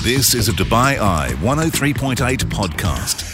This is a Dubai Eye 103.8 podcast.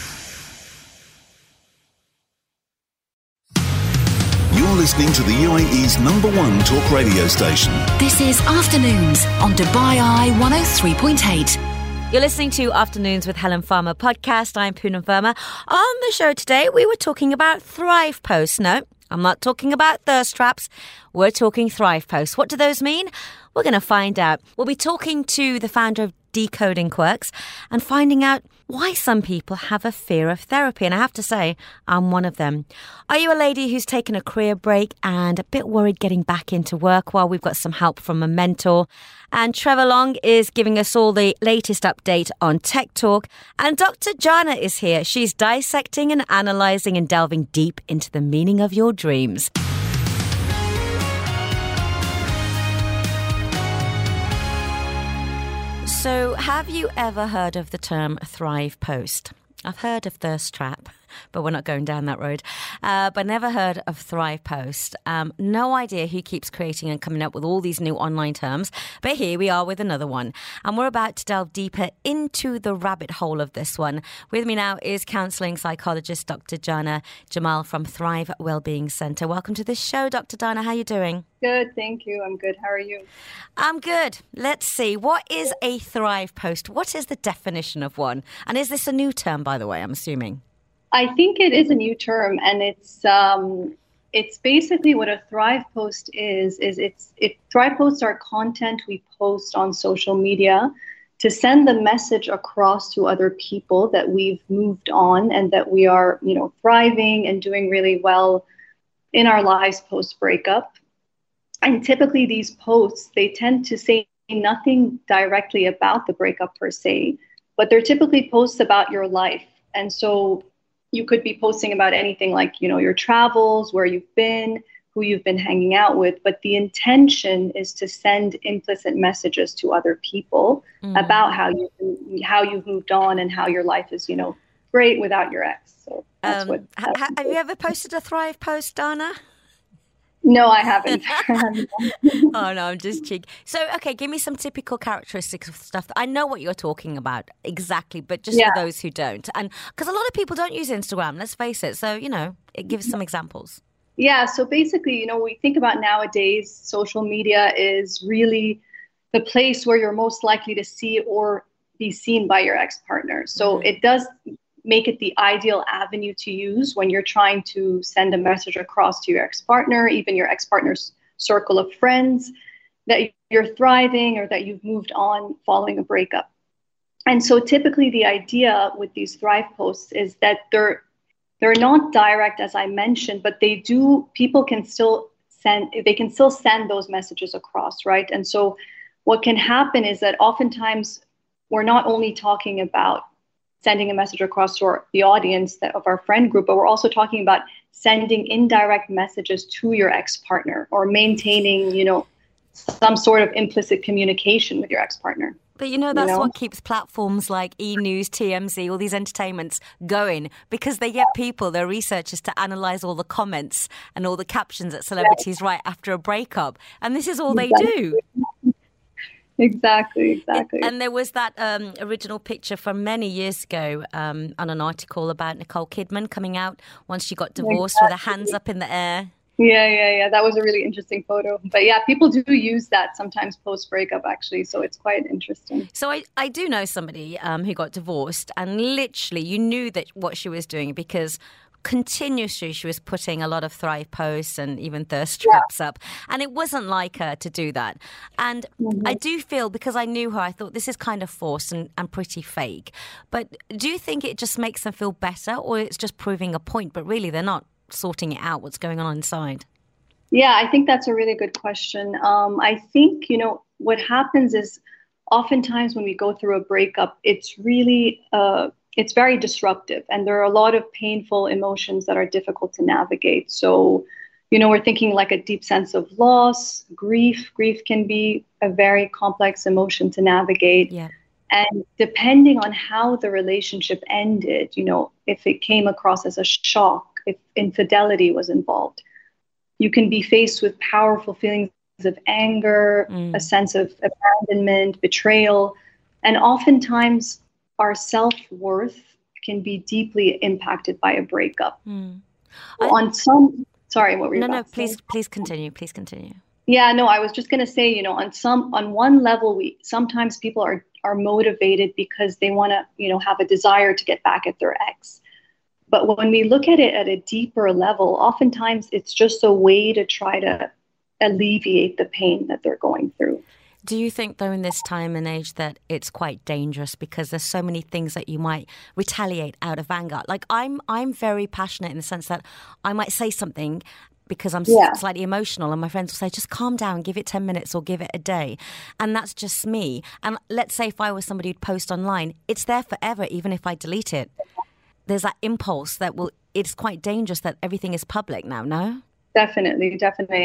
You're listening to the UAE's #1 talk radio station. This is Afternoons on Dubai Eye 103.8. You're listening to Afternoons with Helen Farmer podcast. I'm Poonam Verma. On the show today, we were talking about Thrive Posts. No, I'm not talking about thirst traps. We're talking Thrive Posts. What do those mean? We're going to find out. We'll be talking to the founder of Decoding Quirks and finding out why some people have a fear of therapy. And I have to say, I'm one of them. Are you a lady who's taken a career break and a bit worried getting back into work? Well, we've got some help from a mentor. And Trevor Long is giving us all the latest update on Tech Talk. And Dr. Jana is here. She's dissecting and analysing and delving deep into the meaning of your dreams. So, have you ever heard of the term Thrive Post? I've heard of Thirst Trap, but we're not going down that road. But never heard of Thrive Post. No idea who keeps creating and coming up with all these new online terms. But here we are with another one. And we're about to delve deeper into the rabbit hole of this one. With me now is counselling psychologist Dr. Jana Jamal from Thrive Wellbeing Centre. Welcome to the show, Dr. Jana. How are you doing? Good, thank you. I'm good. How are you? I'm good. Let's see. What is a Thrive Post? What is the definition of one? And is this a new term, by the way, I'm assuming? I think it is a new term, and it's basically what a Thrive Post is Thrive Posts are content we post on social media to send the message across to other people that we've moved on and that we are, thriving and doing really well in our lives post breakup. And typically these posts, they tend to say nothing directly about the breakup per se, but they're typically posts about your life. And so you could be posting about anything like, your travels, where you've been, who you've been hanging out with. But the intention is to send implicit messages to other people about how you've moved on and how your life is, great without your ex. So that's have you ever posted a Thrive Post, Dana? No, I haven't. Oh, no, I'm just cheeky. So, okay, give me some typical characteristics of stuff. I know what you're talking about exactly, but just for those who don't. And because a lot of people don't use Instagram, let's face it. So, it gives some examples. Yeah, so basically, we think about nowadays, social media is really the place where you're most likely to see or be seen by your ex-partner. So it does make it the ideal avenue to use when you're trying to send a message across to your ex-partner, even your ex-partner's circle of friends, that you're thriving or that you've moved on following a breakup. And so typically the idea with these Thrive Posts is that they're not direct, as I mentioned, but people can still send those messages across, right? And so what can happen is that oftentimes we're not only talking about sending a message across to the audience of our friend group, but we're also talking about sending indirect messages to your ex-partner or maintaining, some sort of implicit communication with your ex-partner. But that's what keeps platforms like E-News, TMZ, all these entertainments going, because they get their researchers, to analyse all the comments and all the captions that celebrities write after a breakup. And this is all they do. Exactly. And there was that original picture from many years ago on an article about Nicole Kidman coming out once she got divorced with her hands up in the air. Yeah. That was a really interesting photo. But yeah, people do use that sometimes post-breakup, actually. So it's quite interesting. So I do know somebody who got divorced, and literally you knew that what she was doing, because continuously she was putting a lot of Thrive Posts and even thirst traps up, and it wasn't like her to do that. And I do feel, because I knew her, I thought this is kind of forced and pretty fake. But do you think it just makes them feel better, or it's just proving a point, but really they're not sorting it out, what's going on inside? Yeah, I think that's a really good question. I think, what happens is oftentimes when we go through a breakup, it's really it's very disruptive, and there are a lot of painful emotions that are difficult to navigate. So, we're thinking like a deep sense of loss, grief. Grief can be a very complex emotion to navigate. Yeah. And depending on how the relationship ended, if it came across as a shock, if infidelity was involved, you can be faced with powerful feelings of anger, a sense of abandonment, betrayal. And oftentimes our self-worth can be deeply impacted by a breakup. On some, sorry, what were you about to say? Please continue. Please continue. Yeah, no, I was just going to say, you know, on one level, sometimes people are motivated because they want to, you know, have a desire to get back at their ex. But when we look at it at a deeper level, oftentimes it's just a way to try to alleviate the pain that they're going through. Do you think, though, in this time and age that it's quite dangerous because there's so many things that you might retaliate out of anger? Like I'm very passionate in the sense that I might say something because I'm slightly emotional, and my friends will say, just calm down, give it 10 minutes or give it a day. And that's just me. And let's say if I was somebody who'd post online, it's there forever, even if I delete it. There's that impulse that it's quite dangerous that everything is public now, no? Definitely.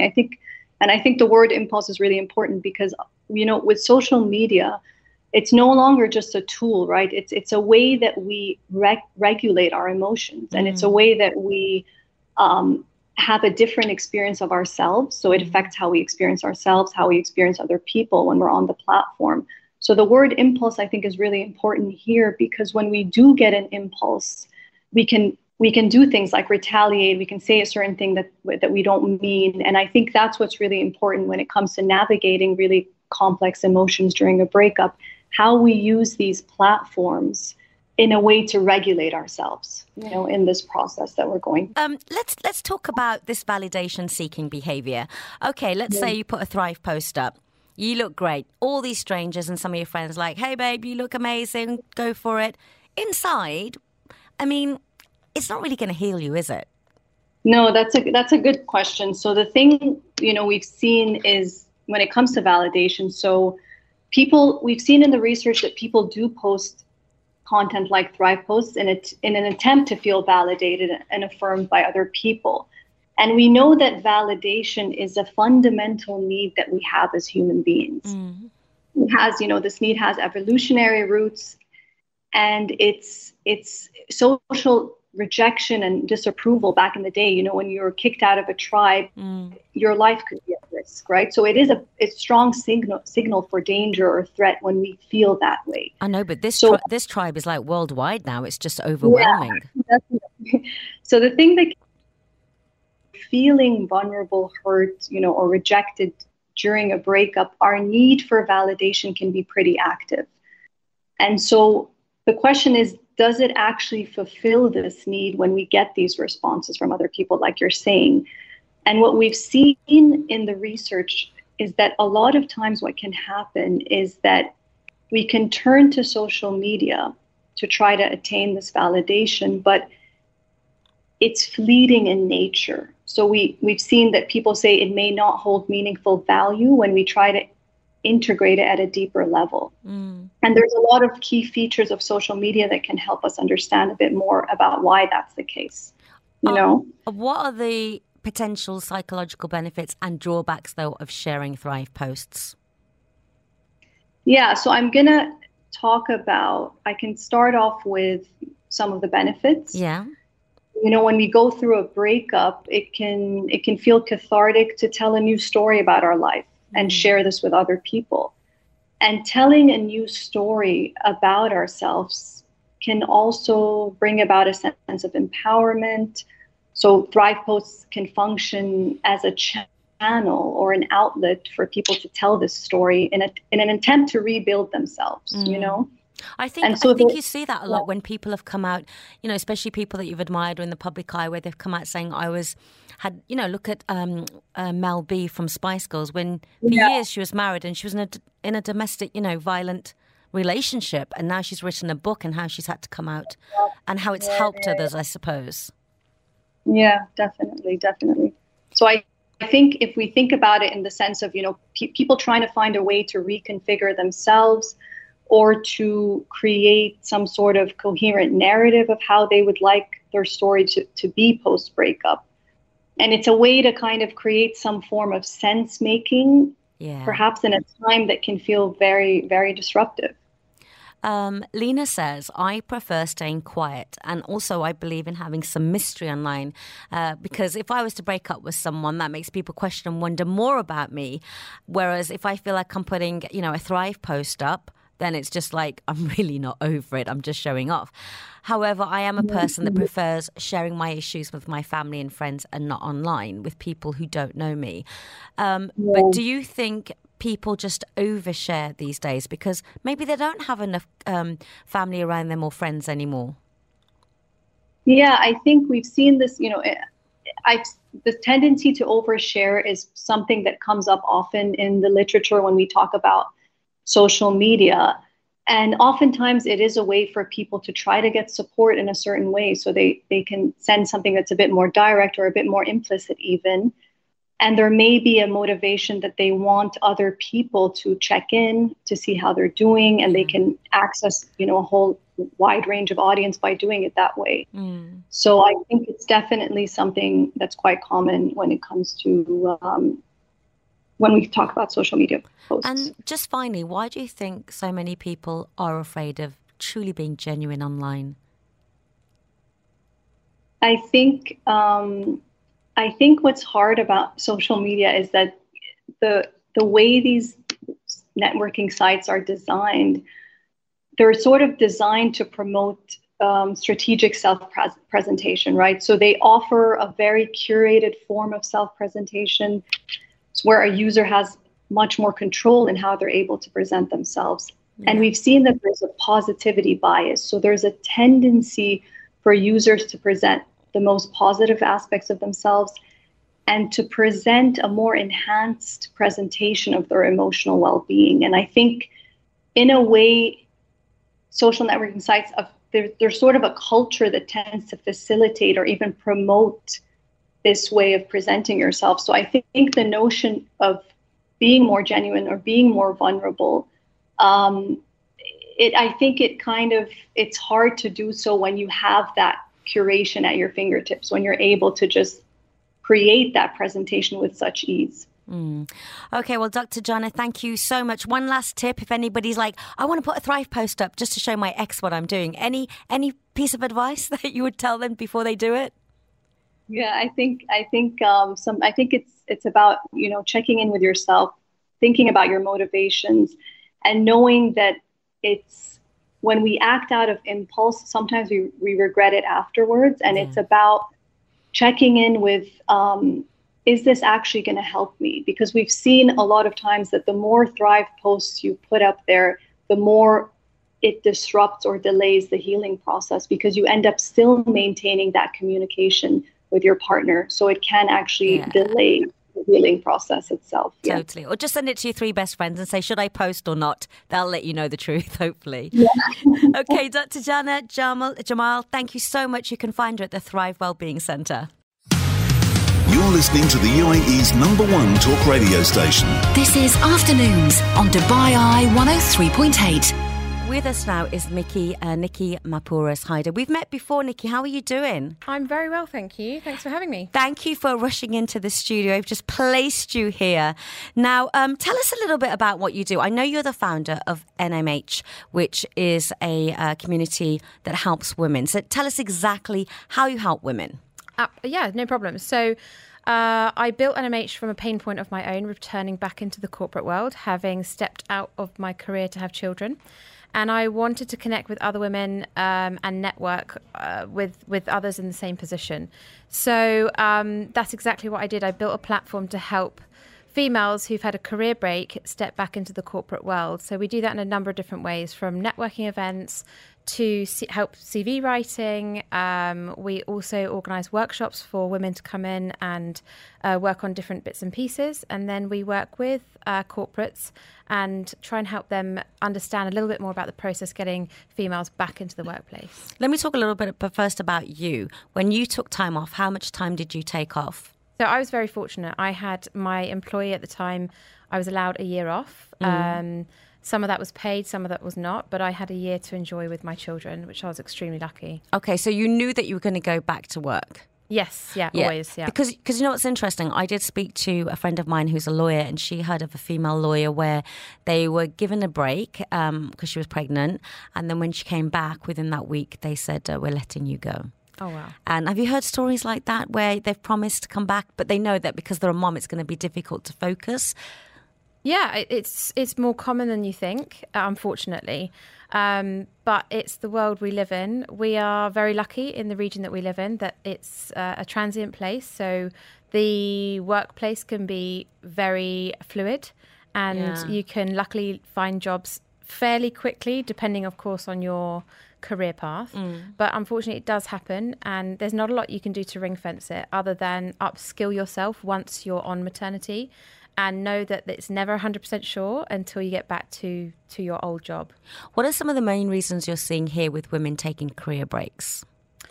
I think the word impulse is really important because, you know, with social media, it's no longer just a tool, right? It's a way that we regulate our emotions, and it's a way that we have a different experience of ourselves. So it affects how we experience ourselves, how we experience other people when we're on the platform. So the word impulse, I think, is really important here because when we do get an impulse, we can do things like retaliate. We can say a certain thing that we don't mean. And I think that's what's really important when it comes to navigating really complex emotions during a breakup, how we use these platforms in a way to regulate ourselves, you know, in this process that we're going through. Let's talk about this validation-seeking behavior. Okay, let's say you put a Thrive post up. You look great. All these strangers and some of your friends like, hey, babe, you look amazing. Go for it. Inside, I mean, it's not really going to heal you, is it? No, that's a good question. So the thing, you know, we've seen is when it comes to validation, so we've seen in the research that people do post content like Thrive posts in an attempt to feel validated and affirmed by other people. And we know that validation is a fundamental need that we have as human beings. It has, you know, this need has evolutionary roots, and it's social rejection and disapproval back in the day. You know, when you were kicked out of a tribe, your life could be at risk, right? So it is a strong signal for danger or threat when we feel that way. I know, but this tribe is like worldwide now. It's just overwhelming. Yeah, so the thing that feeling vulnerable, hurt, you know, or rejected during a breakup, our need for validation can be pretty active. And so the question is, does it actually fulfill this need when we get these responses from other people, like you're saying? And what we've seen in the research is that a lot of times what can happen is that we can turn to social media to try to attain this validation, but it's fleeting in nature. So we've seen that people say it may not hold meaningful value when we try to integrate it at a deeper level. And there's a lot of key features of social media that can help us understand a bit more about why that's the case. You know? What are the potential psychological benefits and drawbacks, though, of sharing Thrive posts? Yeah, so I'm going to I can start off with some of the benefits. Yeah. You know, when we go through a breakup, it can feel cathartic to tell a new story about our life and share this with other people. And telling a new story about ourselves can also bring about a sense of empowerment. So Thrive posts can function as a channel or an outlet for people to tell this story in an attempt to rebuild themselves, you know? I think you see that a lot when people have come out, you know, especially people that you've admired or in the public eye, where they've come out saying, look at Mel B from Spice Girls, when for years she was married and she was in a domestic, you know, violent relationship, and now she's written a book and how she's had to come out and how it's helped others, I suppose. Yeah, definitely. So I think if we think about it in the sense of, you know, people trying to find a way to reconfigure themselves or to create some sort of coherent narrative of how they would like their story to be post-breakup. And it's a way to kind of create some form of sense-making, perhaps in a time that can feel very, very disruptive. Lena says, I prefer staying quiet, and also I believe in having some mystery online because if I was to break up with someone, that makes people question and wonder more about me. Whereas if I feel like I'm putting, you know, a Thrive post up, then it's just like, I'm really not over it. I'm just showing off. However, I am a person that prefers sharing my issues with my family and friends and not online with people who don't know me. But do you think people just overshare these days because maybe they don't have enough family around them or friends anymore? Yeah, I think we've seen this, the tendency to overshare is something that comes up often in the literature when we talk about social media. And oftentimes it is a way for people to try to get support in a certain way. So they can send something that's a bit more direct or a bit more implicit even. And there may be a motivation that they want other people to check in to see how they're doing, and they can access, a whole wide range of audience by doing it that way. So I think it's definitely something that's quite common when it comes to when we talk about social media posts. And just finally, why do you think so many people are afraid of truly being genuine online? I think what's hard about social media is that the way these networking sites are designed, they're sort of designed to promote strategic self-presentation, right? So they offer a very curated form of self-presentation where a user has much more control in how they're able to present themselves. Yeah. And we've seen that there's a positivity bias. So there's a tendency for users to present the most positive aspects of themselves and to present a more enhanced presentation of their emotional well-being. And I think in a way, social networking sites, there's sort of a culture that tends to facilitate or even promote this way of presenting yourself. So I think the notion of being more genuine or being more vulnerable, I think it's hard to do so when you have that curation at your fingertips, when you're able to just create that presentation with such ease. Okay, well, Dr. Jana, thank you so much. One last tip, if anybody's like, I want to put a Thrive post up just to show my ex what I'm doing. Any piece of advice that you would tell them before they do it? Yeah, I think it's about, checking in with yourself, thinking about your motivations, and knowing that it's when we act out of impulse, sometimes we regret it afterwards. And it's about checking in with, is this actually going to help me? Because we've seen a lot of times that the more Thrive posts you put up there, the more it disrupts or delays the healing process, because you end up still maintaining that communication with your partner. So it can actually delay the healing process itself. Totally. Or just send it to your 3 best friends and say, should I post or not? They'll let you know the truth, hopefully. Yeah. Okay, Dr. Jana Jamal, thank you so much. You can find her at the Thrive Wellbeing Centre. You're listening to the UAE's #1 talk radio station. This is Afternoons on Dubai Eye 103.8. With us now is Nikki Mapouras Haider. We've met before, Nikki. How are you doing? I'm very well, thank you. Thanks for having me. Thank you for rushing into the studio. I've just placed you here. Now, tell us a little bit about what you do. I know you're the founder of NMH, which is a community that helps women. So tell us exactly how you help women. Yeah, no problem. So I built NMH from a pain point of my own, returning back into the corporate world, having stepped out of my career to have children. And I wanted to connect with other women and network with others in the same position. So that's exactly what I did. I built a platform to help females who've had a career break step back into the corporate world. So we do that in a number of different ways, from networking events to help CV writing. We also organise workshops for women to come in and work on different bits and pieces. And then we work with corporates and try and help them understand a little bit more about the process getting females back into the workplace. Let me talk a little bit first about you. When you took time off, how much time did you take off? So I was very fortunate. I had my employee at the time, I was allowed a year off. Some of that was paid, some of that was not, but I had a year to enjoy with my children, which I was extremely lucky. Okay, so you knew that you were going to go back to work? Yes, always, yeah. Because you know what's interesting? I did speak to a friend of mine who's a lawyer, and she heard of a female lawyer where they were given a break because she was pregnant, and then when she came back within that week, they said, we're letting you go. Oh, wow. And have you heard stories like that where they've promised to come back, but they know that because they're a mom, it's going to be difficult to focus? Yeah, it's more common than you think, unfortunately. But it's the world we live in. We are very lucky in the region that we live in that it's a transient place. So the workplace can be very fluid, and you can luckily find jobs fairly quickly, depending, of course, on your career path. But unfortunately, it does happen, and there's not a lot you can do to ring fence it other than upskill yourself once you're on maternity, and know that it's never 100% sure until you get back to your old job. What are some of the main reasons you're seeing here with women taking career breaks?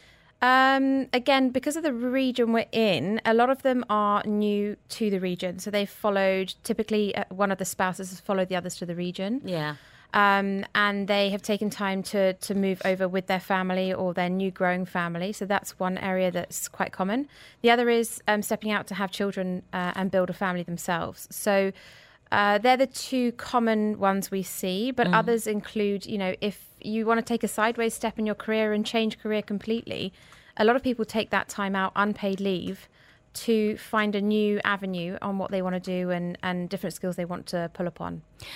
Again, because of the region we're in, a lot of them are new to the region. So they've followed, typically one of the spouses has followed the others to the region. Yeah. And they have taken time to move over with their family or their new growing family. So that's one area that's quite common. The other is stepping out to have children and build a family themselves. So they're the two common ones we see, but others include, if you want to take a sideways step in your career and change career completely, a lot of people take that time out, unpaid leave, to find a new avenue on what they want to do and different skills they want to pull upon.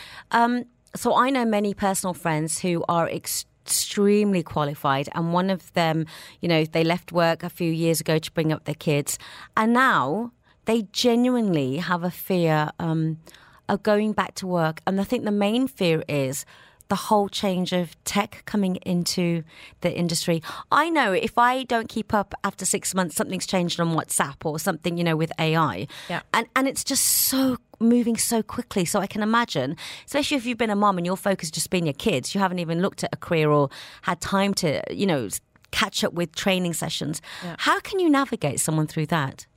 So I know many personal friends who are extremely qualified, and one of them, they left work a few years ago to bring up their kids, and now they genuinely have a fear of going back to work. And I think the main fear is the whole change of tech coming into the industry. I know if I don't keep up after 6 months, something's changed on WhatsApp or something, with AI. Yeah. And it's just so moving so quickly. So I can imagine, especially if you've been a mom and your focus just been your kids, you haven't even looked at a career or had time to, catch up with training sessions. Yeah. How can you navigate someone through that?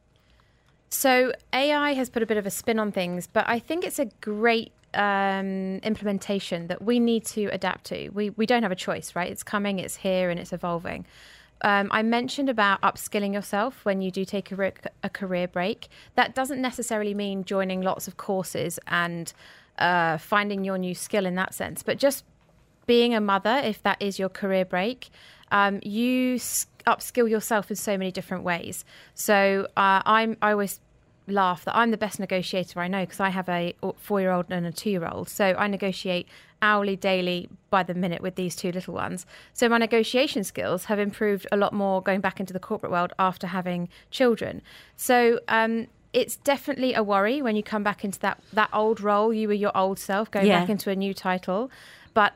So AI has put a bit of a spin on things, but I think it's a great implementation that we need to adapt to. We don't have a choice, right? It's coming, it's here, and it's evolving. I mentioned about upskilling yourself when you do take a career break. That doesn't necessarily mean joining lots of courses and finding your new skill in that sense, but just being a mother, if that is your career break, you upskill yourself in so many different ways. So I always laugh that I'm the best negotiator I know because I have a 4-year-old and a 2-year-old. So I negotiate hourly, daily, by the minute with these two little ones. So my negotiation skills have improved a lot more going back into the corporate world after having children. So it's definitely a worry when you come back into that old role. You were your old self going back into a new title. But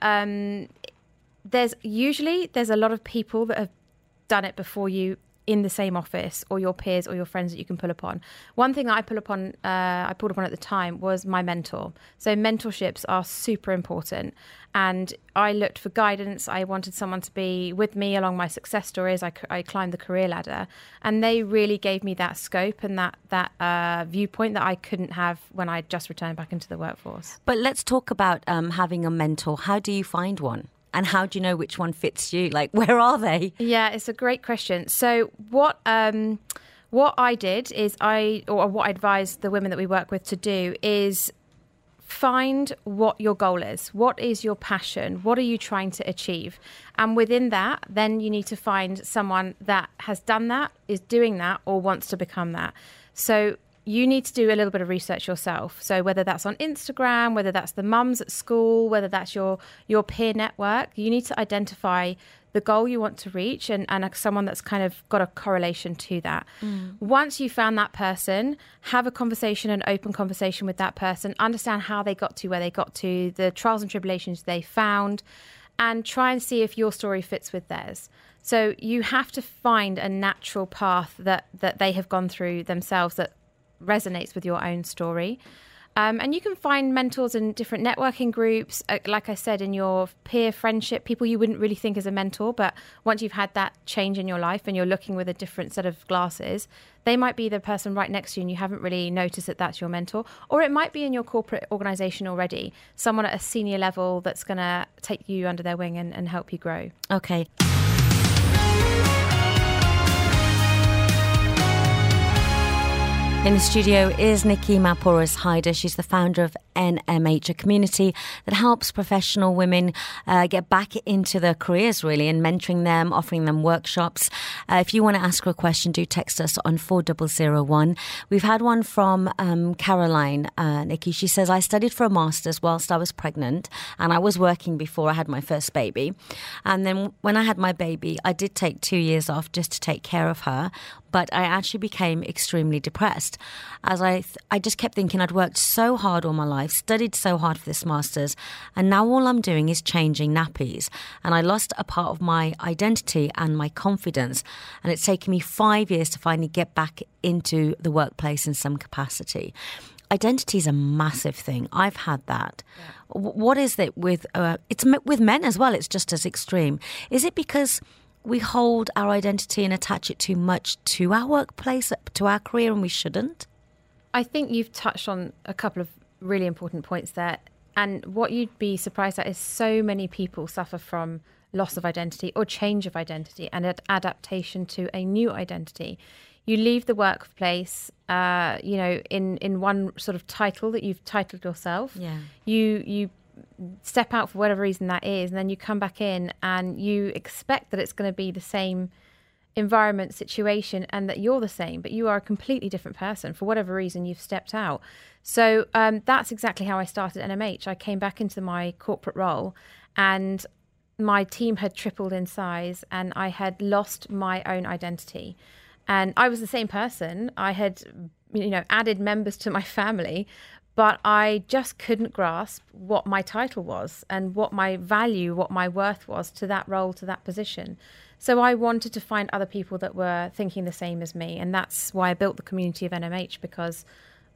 there's a lot of people that have done it before you in the same office, or your peers or your friends that you can pull upon. One thing that I pulled upon at the time was my mentor. So mentorships are super important. And I looked for guidance. I wanted someone to be with me along my success stories. I climbed the career ladder, and they really gave me that scope and that viewpoint that I couldn't have when I just returned back into the workforce. But let's talk about having a mentor. How do you find one? And how do you know which one fits you? Like, where are they? Yeah, it's a great question. So what I did is what I advise the women that we work with to do is find what your goal is. What is your passion? What are you trying to achieve? And within that, then you need to find someone that has done that, is doing that, or wants to become that. So you need to do a little bit of research yourself. So whether that's on Instagram, whether that's the mums at school, whether that's your peer network, you need to identify the goal you want to reach and someone that's kind of got a correlation to that. Once you found that person, have a conversation, an open conversation with that person, understand how they got to where they got to, the trials and tribulations they found, and try and see if your story fits with theirs. So you have to find a natural path that they have gone through themselves that resonates with your own story. And you can find mentors in different networking groups, like I said, in your peer friendship, people you wouldn't really think as a mentor, but once you've had that change in your life and you're looking with a different set of glasses, they might be the person right next to you and you haven't really noticed that that's your mentor. Or it might be in your corporate organization already, someone at a senior level that's going to take you under their wing and help you grow. Okay. In the studio is Nikki Malpouros Haider. She's the founder of NMH, a community that helps professional women get back into their careers, really, and mentoring them, offering them workshops. If you want to ask her a question, do text us on 4001. We've had one from Caroline, Nikki. She says, I studied for a master's whilst I was pregnant, and I was working before I had my first baby. And then when I had my baby, I did take 2 years off just to take care of her. But I actually became extremely depressed as I just kept thinking I'd worked so hard all my life, studied so hard for this master's, and now all I'm doing is changing nappies. And I lost a part of my identity and my confidence. And it's taken me 5 years to finally get back into the workplace in some capacity. Identity is a massive thing. I've had that. Yeah. What is it with, it's with men as well, it's just as extreme. Is it because we hold our identity and attach it too much to our workplace, to our career, and we shouldn't? I think you've touched on a couple of really important points there. And what you'd be surprised at is so many people suffer from loss of identity or change of identity and adaptation to a new identity. You leave the workplace, in one sort of title that you've titled yourself. Yeah. You step out for whatever reason that is, and then you come back in and you expect that it's going to be the same environment, situation, and that you're the same, but you are a completely different person. For whatever reason, you've stepped out. So that's exactly how I started NMH. I came back into my corporate role and my team had tripled in size and I had lost my own identity. And I was the same person. I had, added members to my family, but I just couldn't grasp what my title was and what my value, what my worth was to that role, to that position. So I wanted to find other people that were thinking the same as me. And that's why I built the community of NMH, because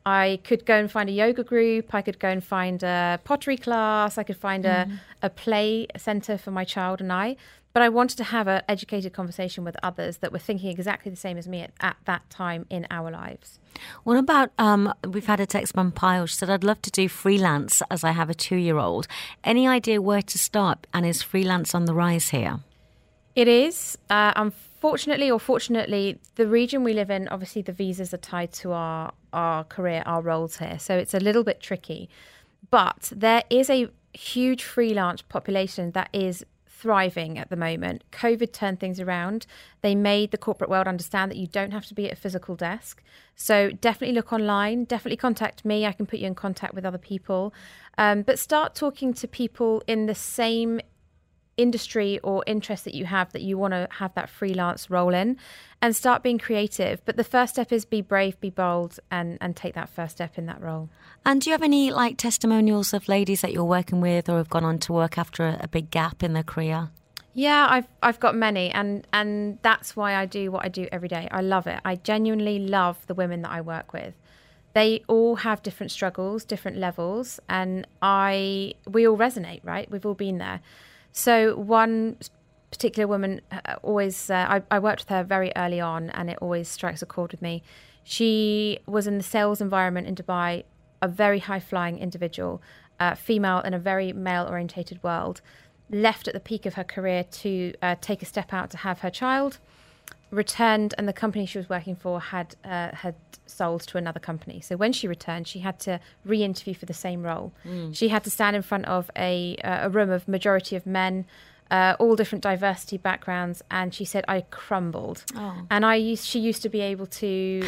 I could go and find a yoga group, I could go and find a pottery class, I could find a play centre for my child and I. But I wanted to have an educated conversation with others that were thinking exactly the same as me at that time in our lives. What about, we've had a text from Pyle. She said, I'd love to do freelance as I have a 2-year-old. Any idea where to start? And is freelance on the rise here? It is. Unfortunately or fortunately, the region we live in, obviously the visas are tied to our career, our roles here. So it's a little bit tricky. But there is a huge freelance population that is thriving at the moment. COVID turned things around. They made the corporate world understand that you don't have to be at a physical desk. So definitely look online, definitely contact me. I can put you in contact with other people. But start talking to people in the same industry or interest that you have, that you want to have that freelance role in, and start being creative. But the first step is be brave, be bold, and take that first step in that role. And do you have any testimonials of ladies that you're working with or have gone on to work after a big gap in their career? Yeah, I've got many, and that's why I do what I do every day. I love it. I genuinely love the women that I work with. They all have different struggles, different levels, and we all resonate, right? We've all been there. So one particular woman always, I worked with her very early on, and it always strikes a chord with me. She was in the sales environment in Dubai, a very high-flying individual, female in a very male-orientated world, left at the peak of her career to take a step out to have her child, returned, and the company she was working for had sold to another company. So when she returned, she had to re-interview for the same role. She had to stand in front of a room of majority of men, all different diversity backgrounds, and she said, I crumbled. And she used to be able to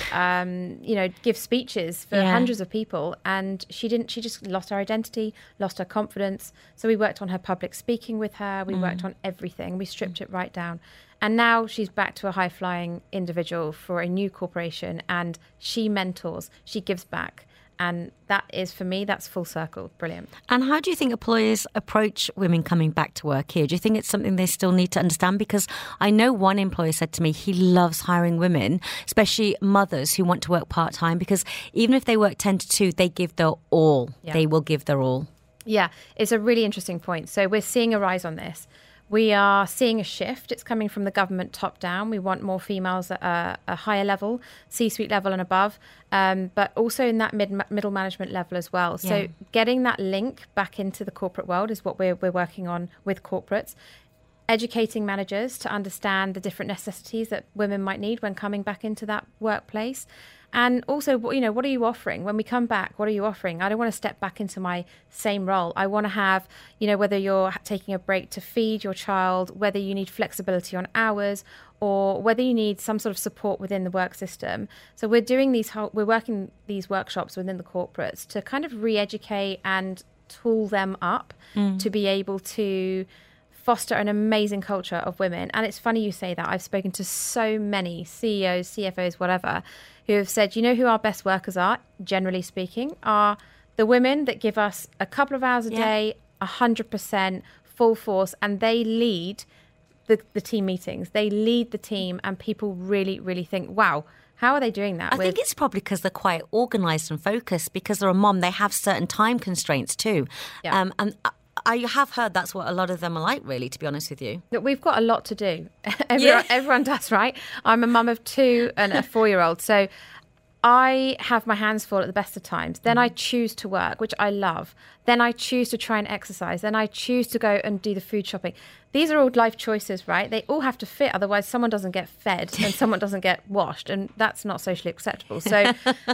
give speeches for hundreds of people, and she just lost her identity, lost her confidence. So we worked on her public speaking with her, we worked on everything, we stripped it right down. And now she's back to a high-flying individual for a new corporation, and she mentors, she gives back. And that is, for me, that's full circle. Brilliant. And how do you think employers approach women coming back to work here? Do you think it's something they still need to understand? Because I know one employer said to me he loves hiring women, especially mothers who want to work part-time, because even if they work 10 to 2, they give their all. Yeah. They will give their all. Yeah, it's a really interesting point. So we're seeing a rise on this. We are seeing a shift. It's coming from the government top down. We want more females at a higher level, C-suite level and above, but also in that middle management level as well. So getting that link back into the corporate world is what we're working on with corporates. Educating managers to understand the different necessities that women might need when coming back into that workplace, And also, what are you offering? When we come back, what are you offering? I don't want to step back into my same role. I want to have, whether you're taking a break to feed your child, whether you need flexibility on hours, or whether you need some sort of support within the work system. So we're working these workshops within the corporates to kind of re-educate and tool them up to be able to foster an amazing culture of women. And it's funny you say that. I've spoken to so many CEOs, CFOs, whatever, who have said, who our best workers are, generally speaking, are the women that give us a couple of hours a day, 100%, full force, and they lead the team meetings. They lead the team, and people really, really think, wow, how are they doing that? I think it's probably because they're quite organised and focused. Because they're a mom, they have certain time constraints too. Yeah. And I have heard that's what a lot of them are like, really, to be honest with you. We've got a lot to do. Everyone does, right? I'm a mum of 2 and a 4-year-old. So I have my hands full at the best of times. Then I choose to work, which I love. Then I choose to try and exercise. Then I choose to go and do the food shopping. These are all life choices, right? They all have to fit. Otherwise, someone doesn't get fed and someone doesn't get washed. And that's not socially acceptable. So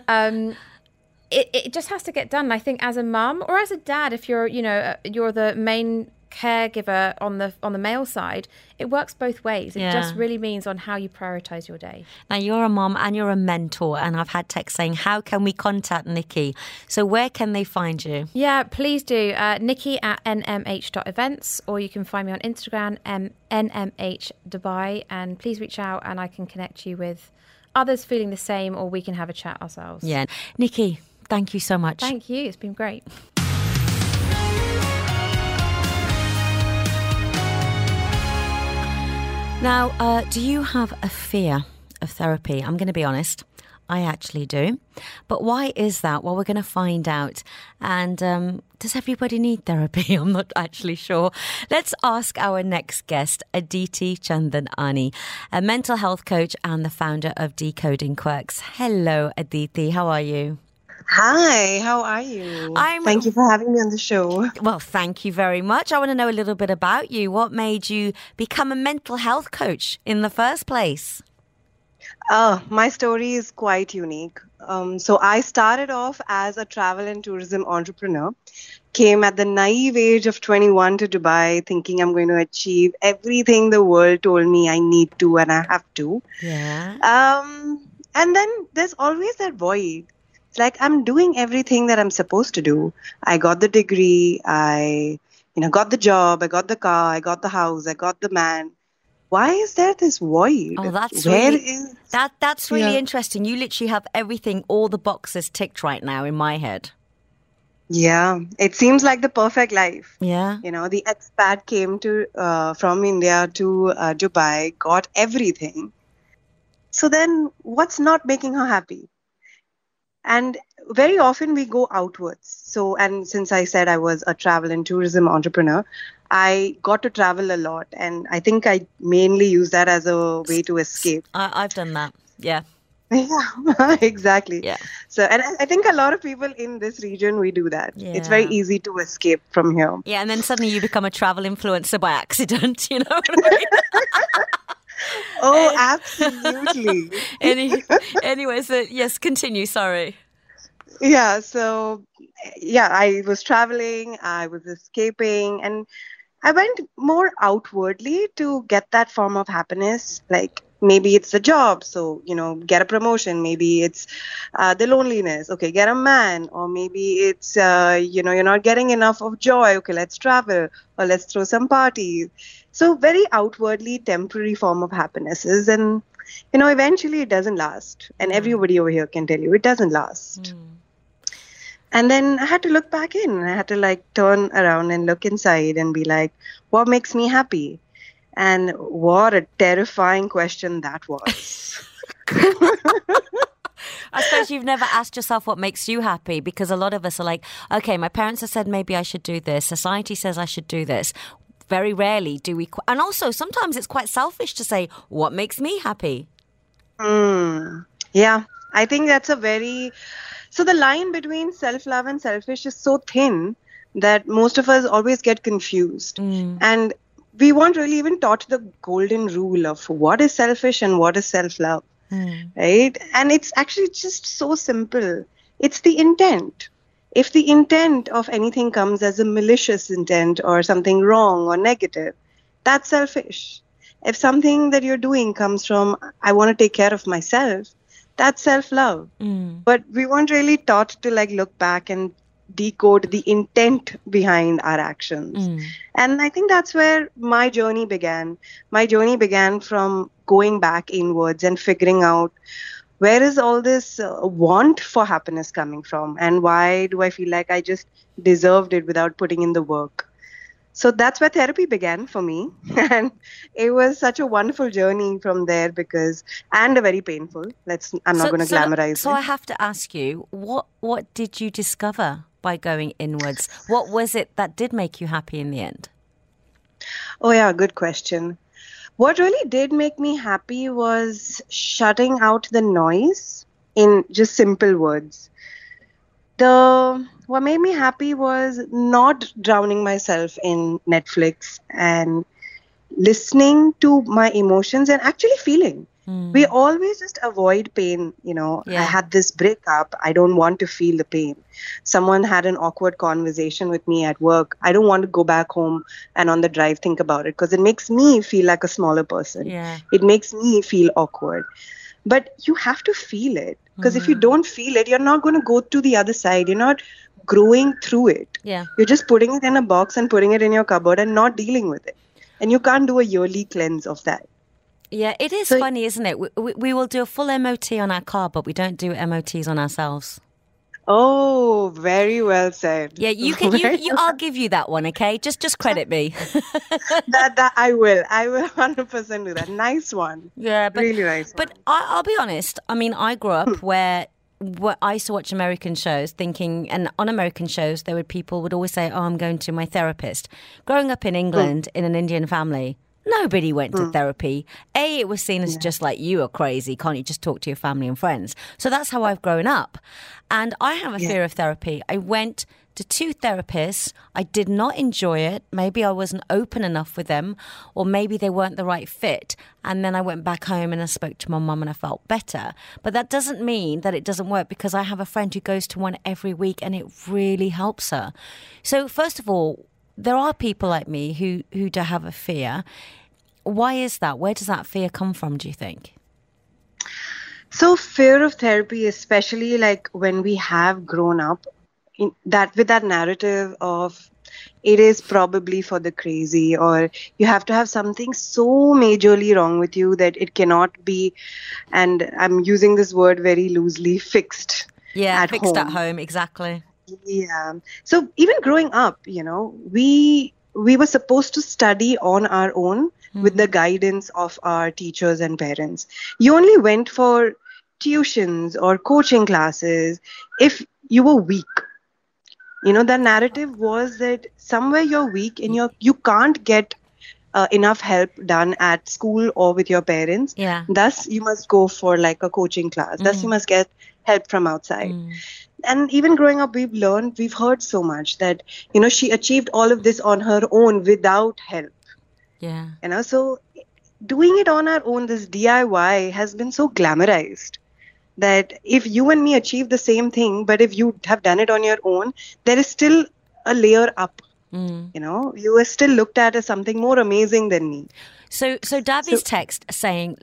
it just has to get done. And I think as a mum or as a dad, if you're, you're the main caregiver on the male side, it works both ways. It just really means on how you prioritize your day. Now, you're a mom and you're a mentor, and I've had texts saying, how can we contact Nikki? So where can they find you? Yeah, please do. Nikki at nmh.events, or you can find me on Instagram, nmh Dubai, and please reach out and I can connect you with others feeling the same, or we can have a chat ourselves. Yeah. Nikki, thank you so much. Thank you. It's been great. Now, do you have a fear of therapy? I'm going to be honest. I actually do. But why is that? Well, we're going to find out. And does everybody need therapy? I'm not actually sure. Let's ask our next guest, Aditi Chandani, a mental health coach and the founder of Decoding Quirks. Hello, Aditi. How are you? Hi, how are you? Thank you for having me on the show. Well, thank you very much. I want to know a little bit about you. What made you become a mental health coach in the first place? My story is quite unique. So I started off as a travel and tourism entrepreneur, came at the naive age of 21 to Dubai thinking I'm going to achieve everything the world told me I need to and I have to. Yeah. And then there's always that void. It's like I'm doing everything that I'm supposed to do. I got the degree, I got the job, I got the car, I got the house, I got the man. Why is there this void? Oh, that's really interesting. You literally have everything, all the boxes ticked right now in my head. Yeah, it seems like the perfect life. Yeah. The expat came from India to Dubai, got everything. So then what's not making her happy? And very often we go outwards. So, and since I said I was a travel and tourism entrepreneur, I got to travel a lot. And I think I mainly use that as a way to escape. I've done that. Yeah. Yeah, exactly. Yeah. So, and I think a lot of people in this region, we do that. Yeah. It's very easy to escape from here. Yeah. And then suddenly you become a travel influencer by accident, you know what I mean? Oh, absolutely. Anyway, so yes, continue. Sorry. Yeah. So, I was traveling, I was escaping, and I went more outwardly to get that form of happiness. Like maybe it's the job. So, get a promotion. Maybe it's the loneliness. Okay, get a man. Or maybe it's, you're not getting enough of joy. Okay, let's travel or let's throw some parties. So very outwardly temporary form of happinesses. And, eventually it doesn't last. And everybody over here can tell you it doesn't last. And then I had to look back in. I had to turn around and look inside and be like, what makes me happy? And what a terrifying question that was. I suppose you've never asked yourself what makes you happy, because a lot of us are like, okay, my parents have said maybe I should do this. Society says I should do this. Very rarely do we. And also sometimes it's quite selfish to say, what makes me happy? Yeah, I think that's so the line between self-love and selfish is so thin that most of us always get confused. And we weren't really even taught the golden rule of what is selfish and what is self-love. right? And it's actually just so simple. It's the intent. If the intent of anything comes as a malicious intent or something wrong or negative, that's selfish. If something that you're doing comes from, I want to take care of myself, that's self-love. But we weren't really taught to look back and decode the intent behind our actions. And I think that's where my journey began. My journey began from going back inwards and figuring out, where is all this want for happiness coming from? And why do I feel like I just deserved it without putting in the work? So that's where therapy began for me. And it was such a wonderful journey from there and very painful. I'm not going to glamorize it. So I have to ask you, what did you discover by going inwards? What was it that did make you happy in the end? Oh yeah, good question. What really did make me happy was shutting out the noise in just simple words. What made me happy was not drowning myself in Netflix and listening to my emotions and actually feeling. We always just avoid pain. I had this breakup. I don't want to feel the pain. Someone had an awkward conversation with me at work. I don't want to go back home and on the drive think about it because it makes me feel like a smaller person. Yeah. It makes me feel awkward. But you have to feel it because if you don't feel it, you're not going to go to the other side. You're not growing through it. Yeah. You're just putting it in a box and putting it in your cupboard and not dealing with it. And you can't do a yearly cleanse of that. Yeah, it is funny, isn't it? We will do a full MOT on our car, but we don't do MOTs on ourselves. Oh, very well said. Yeah, I'll give you that one, okay? Just credit me. that I will 100% do that. Nice one. Yeah, but really nice. But I'll be honest. I mean, I grew up where I used to watch American shows thinking, and on American shows, people would always say, oh, I'm going to my therapist. Growing up in England in an Indian family, nobody went to therapy. It was seen as just like, you are crazy. Can't you just talk to your family and friends? So that's how I've grown up. And I have a fear of therapy. I went to 2 therapists. I did not enjoy it. Maybe I wasn't open enough with them, or maybe they weren't the right fit. And then I went back home and I spoke to my mum and I felt better. But that doesn't mean that it doesn't work, because I have a friend who goes to one every week and it really helps her. So first of all, there are people like me who do have a fear. Why is that? Where does that fear come from, do you think? So fear of therapy, especially when we have grown up with that narrative of it is probably for the crazy, or you have to have something so majorly wrong with you that it cannot be, and I'm using this word very loosely, fixed. Yeah, fixed at home, exactly. Yeah. So even growing up, we were supposed to study on our own with the guidance of our teachers and parents. You only went for tuitions or coaching classes if you were weak. The narrative was that somewhere you're weak and you can't get enough help done at school or with your parents. Yeah. Thus, you must go for a coaching class. Thus, you must get help from outside. And even growing up, we've heard so much that, she achieved all of this on her own without help. Yeah. So doing it on our own, this DIY has been so glamorized that if you and me achieve the same thing, but if you have done it on your own, there is still a layer up. You are still looked at as something more amazing than me. So Davi's text saying,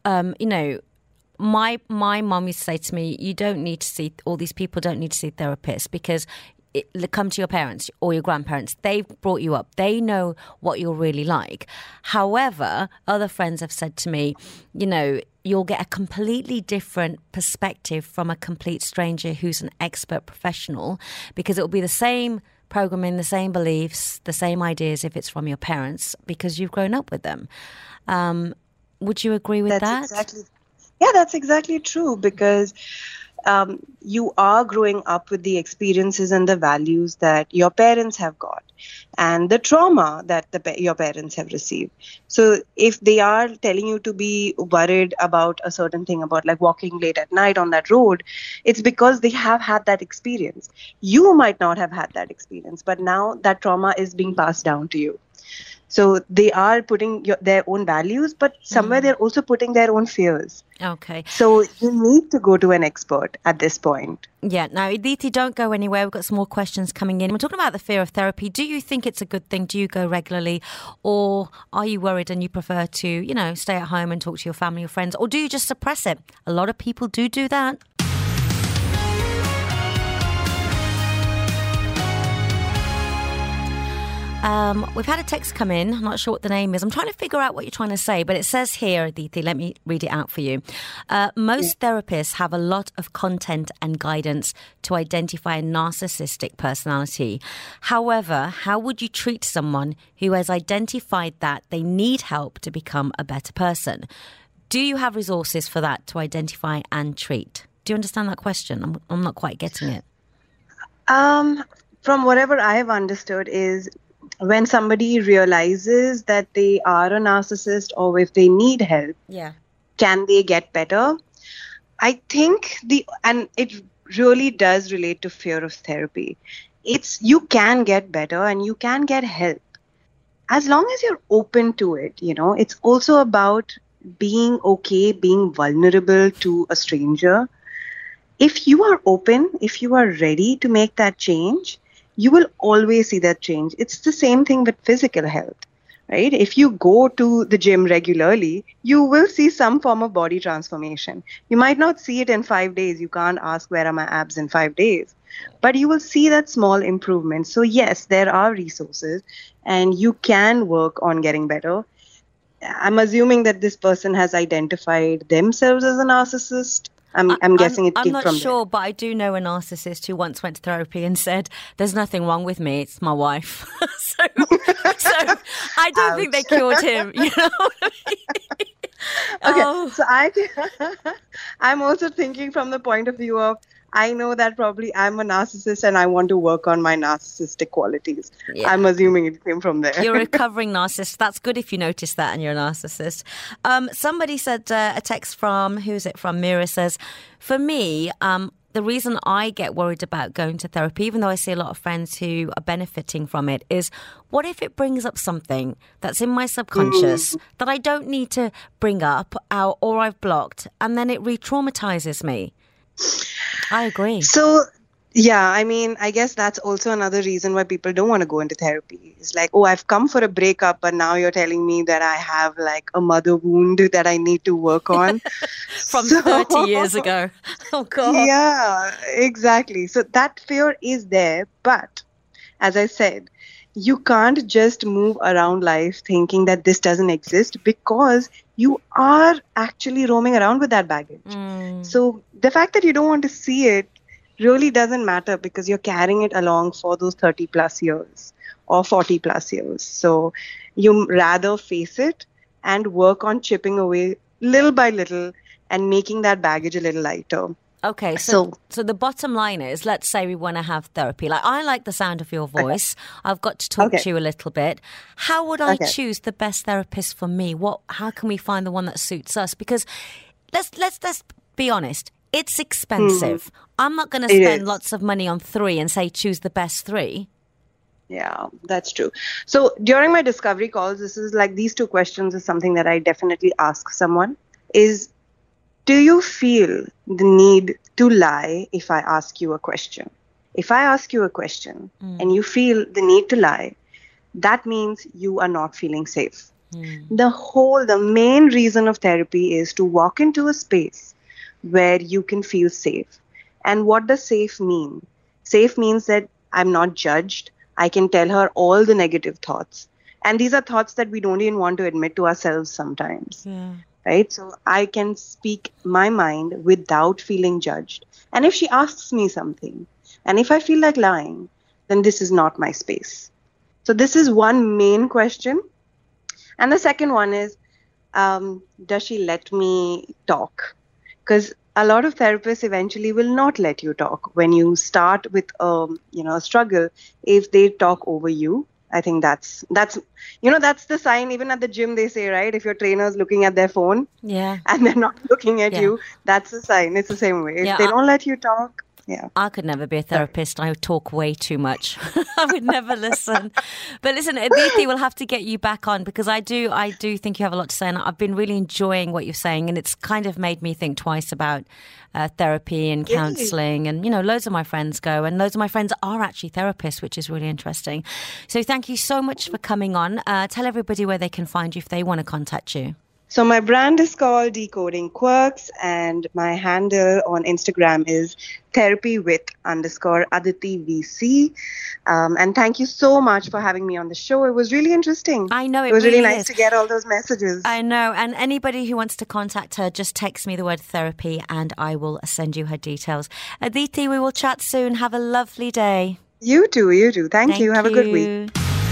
my mum used to say to me, you don't need to see, all these people don't need to see therapists because come to your parents or your grandparents. They've brought you up. They know what you're really like. However, other friends have said to me, you'll get a completely different perspective from a complete stranger who's an expert professional, because it will be the same programming, the same beliefs, the same ideas if it's from your parents, because you've grown up with them. Would you agree with that? Yeah, that's exactly true, because you are growing up with the experiences and the values that your parents have got and the trauma that your parents have received. So if they are telling you to be worried about a certain thing, about walking late at night on that road, it's because they have had that experience. You might not have had that experience, but now that trauma is being passed down to you. So they are putting their own values, but somewhere they're also putting their own fears. Okay. So you need to go to an expert at this point. Yeah. Now, Aditi, don't go anywhere. We've got some more questions coming in. We're talking about the fear of therapy. Do you think it's a good thing? Do you go regularly? Or are you worried and you prefer to, stay at home and talk to your family or friends? Or do you just suppress it? A lot of people do that. We've had a text come in. I'm not sure what the name is. I'm trying to figure out what you're trying to say, but it says here, Aditi, let me read it out for you. Most therapists have a lot of content and guidance to identify a narcissistic personality. However, how would you treat someone who has identified that they need help to become a better person? Do you have resources for that to identify and treat? Do you understand that question? I'm not quite getting it. From whatever I have understood is, when somebody realizes that they are a narcissist or if they need help, can they get better? I think and it really does relate to fear of therapy. You can get better and you can get help as long as you're open to it. It's also about being okay, being vulnerable to a stranger. If you are open, if you are ready to make that change, you will always see that change. It's the same thing with physical health, right? If you go to the gym regularly, you will see some form of body transformation. You might not see it in 5 days. You can't ask, where are my abs in 5 days? But you will see that small improvement. So yes, there are resources and you can work on getting better. I'm assuming that this person has identified themselves as a narcissist. I'm guessing it came from I'm not sure, but I do know a narcissist who once went to therapy and said, there's nothing wrong with me, it's my wife. so I don't think they cured him, you know what I mean? Okay, so I'm also thinking from the point of view of, I know that probably I'm a narcissist and I want to work on my narcissistic qualities. Yeah. I'm assuming it came from there. You're a recovering narcissist. That's good if you notice that and you're a narcissist. Somebody said, a text from, who's it from? Mira says, for me, the reason I get worried about going to therapy, even though I see a lot of friends who are benefiting from it, is what if it brings up something that's in my subconscious that I don't need to bring up or I've blocked, and then it re-traumatizes me? I agree. So, yeah, I mean, I guess that's also another reason why people don't want to go into therapy. It's like, oh, I've come for a breakup, but now you're telling me that I have like a mother wound that I need to work on. From 30 years ago. Oh, God. Yeah, exactly. So that fear is there. But as I said, you can't just move around life thinking that this doesn't exist, because you are actually roaming around with that baggage. So the fact that you don't want to see it really doesn't matter, because you're carrying it along for those 30 plus years or 40 plus years. So you rather face it and work on chipping away little by little and making that baggage a little lighter. Okay, so the bottom line is, let's say we want to have therapy. Like, I like the sound of your voice. Okay. I've got to talk to you a little bit. How would I choose the best therapist for me? How can we find the one that suits us? Because let's be honest, it's expensive. I'm not going to spend lots of money on 3 and say choose the best 3. Yeah, that's true. So during my discovery calls, this is like, these 2 questions is something that I definitely ask someone is, do you feel the need to lie if I ask you a question? If I ask you a question and you feel the need to lie, that means you are not feeling safe. The main reason of therapy is to walk into a space where you can feel safe. And what does safe mean? Safe means that I'm not judged. I can tell her all the negative thoughts. And these are thoughts that we don't even want to admit to ourselves sometimes. Yeah. Right? So I can speak my mind without feeling judged. And if she asks me something, and if I feel like lying, then this is not my space. So this is one main question. And the second one is, does she let me talk? Because a lot of therapists eventually will not let you talk when you start with a struggle. If they talk over you, I think that's the sign. Even at the gym, they say, right, if your trainer's looking at their phone and they're not looking at you, that's a sign. It's the same way. If they don't let you talk, Yeah. I could never be a therapist. I would talk way too much. I would never listen. But listen, Aditi, we'll have to get you back on because I do think you have a lot to say, and I've been really enjoying what you're saying, and it's kind of made me think twice about therapy and counselling. And, loads of my friends go, and loads of my friends are actually therapists, which is really interesting. So thank you so much for coming on. Tell everybody where they can find you if they want to contact you. So my brand is called Decoding Quirks, and my handle on Instagram is therapywith_AditiVC. And thank you so much for having me on the show. It was really interesting. I know, it was really nice to get all those messages. I know. And anybody who wants to contact her, just text me the word therapy and I will send you her details. Aditi, we will chat soon. Have a lovely day. You too. Thank you. Have a good week.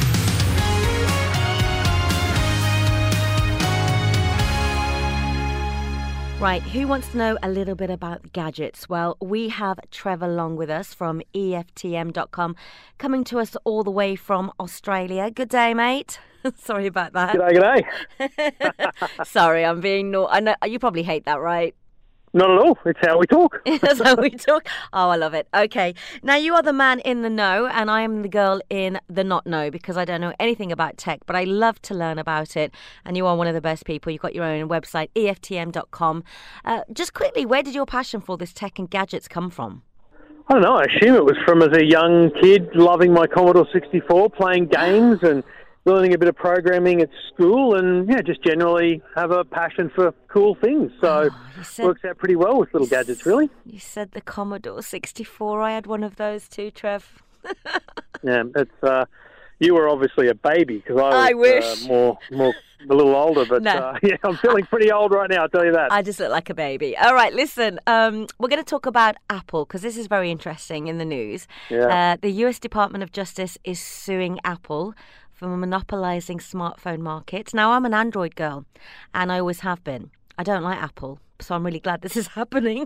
Right, who wants to know a little bit about gadgets? Well, we have Trevor Long with us from EFTM.com, coming to us all the way from Australia. Good day, mate. Sorry about that. G'day. Sorry, I'm being naughty. I know you probably hate that, right? Not at all. It's how we talk. That's how we talk. Oh, I love it. Okay. Now, you are the man in the know, and I am the girl in the not know because I don't know anything about tech, but I love to learn about it. And you are one of the best people. You've got your own website, EFTM.com. Just quickly, where did your passion for this tech and gadgets come from? I don't know. I assume it was from as a young kid loving my Commodore 64, playing games and learning a bit of programming at school, and just generally have a passion for cool things. So works out pretty well with little gadgets, really. You said the Commodore 64. I had one of those too, Trev. Yeah, it's you were obviously a baby because I was more a little older, but No. I'm feeling pretty old right now, I'll tell you that. I just look like a baby. All right, listen, we're going to talk about Apple because this is very interesting in the news. Yeah. The US Department of Justice is suing Apple for monopolising smartphone markets. Now, I'm an Android girl, and I always have been. I don't like Apple, so I'm really glad this is happening.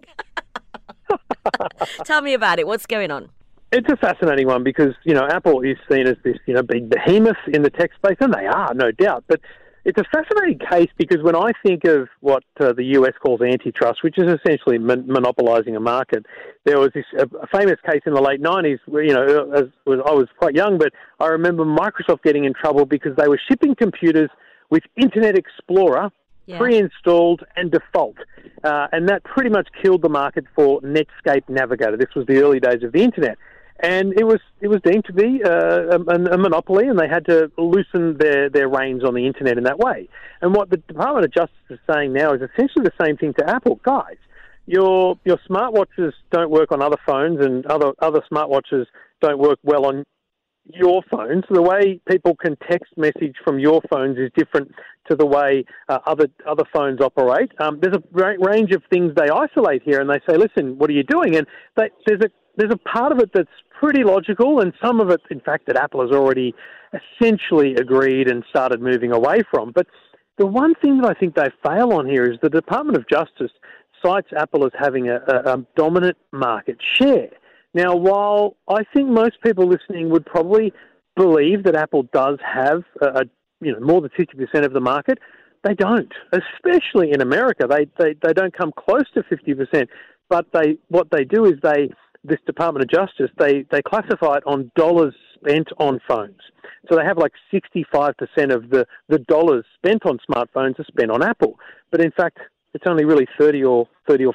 Tell me about it. What's going on? It's a fascinating one because, Apple is seen as this, big behemoth in the tech space, and they are, no doubt. But it's a fascinating case because when I think of what the US calls antitrust, which is essentially monopolising a market, there was this a famous case in the late 90s where, I was quite young, but I remember Microsoft getting in trouble because they were shipping computers with Internet Explorer pre-installed and default. And that pretty much killed the market for Netscape Navigator. This was the early days of the Internet. And it was deemed to be a monopoly, and they had to loosen their reins on the internet in that way. And what the Department of Justice is saying now is essentially the same thing to Apple. Guys, your smartwatches don't work on other phones, and other smartwatches don't work well on your phones. The way people can text message from your phones is different to the way other phones operate. There's a range of things they isolate here, and they say, listen, what are you doing? And there's a part of it that's pretty logical, and some of it, in fact, that Apple has already essentially agreed and started moving away from. But the one thing that I think they fail on here is the Department of Justice cites Apple as having a dominant market share. Now, while I think most people listening would probably believe that Apple does have more than 50% of the market, they don't, especially in America. They don't come close to 50%, but what they do is this Department of Justice, they classify it on dollars spent on phones. So they have like 65% of the dollars spent on smartphones are spent on Apple. But in fact, it's only really 30 or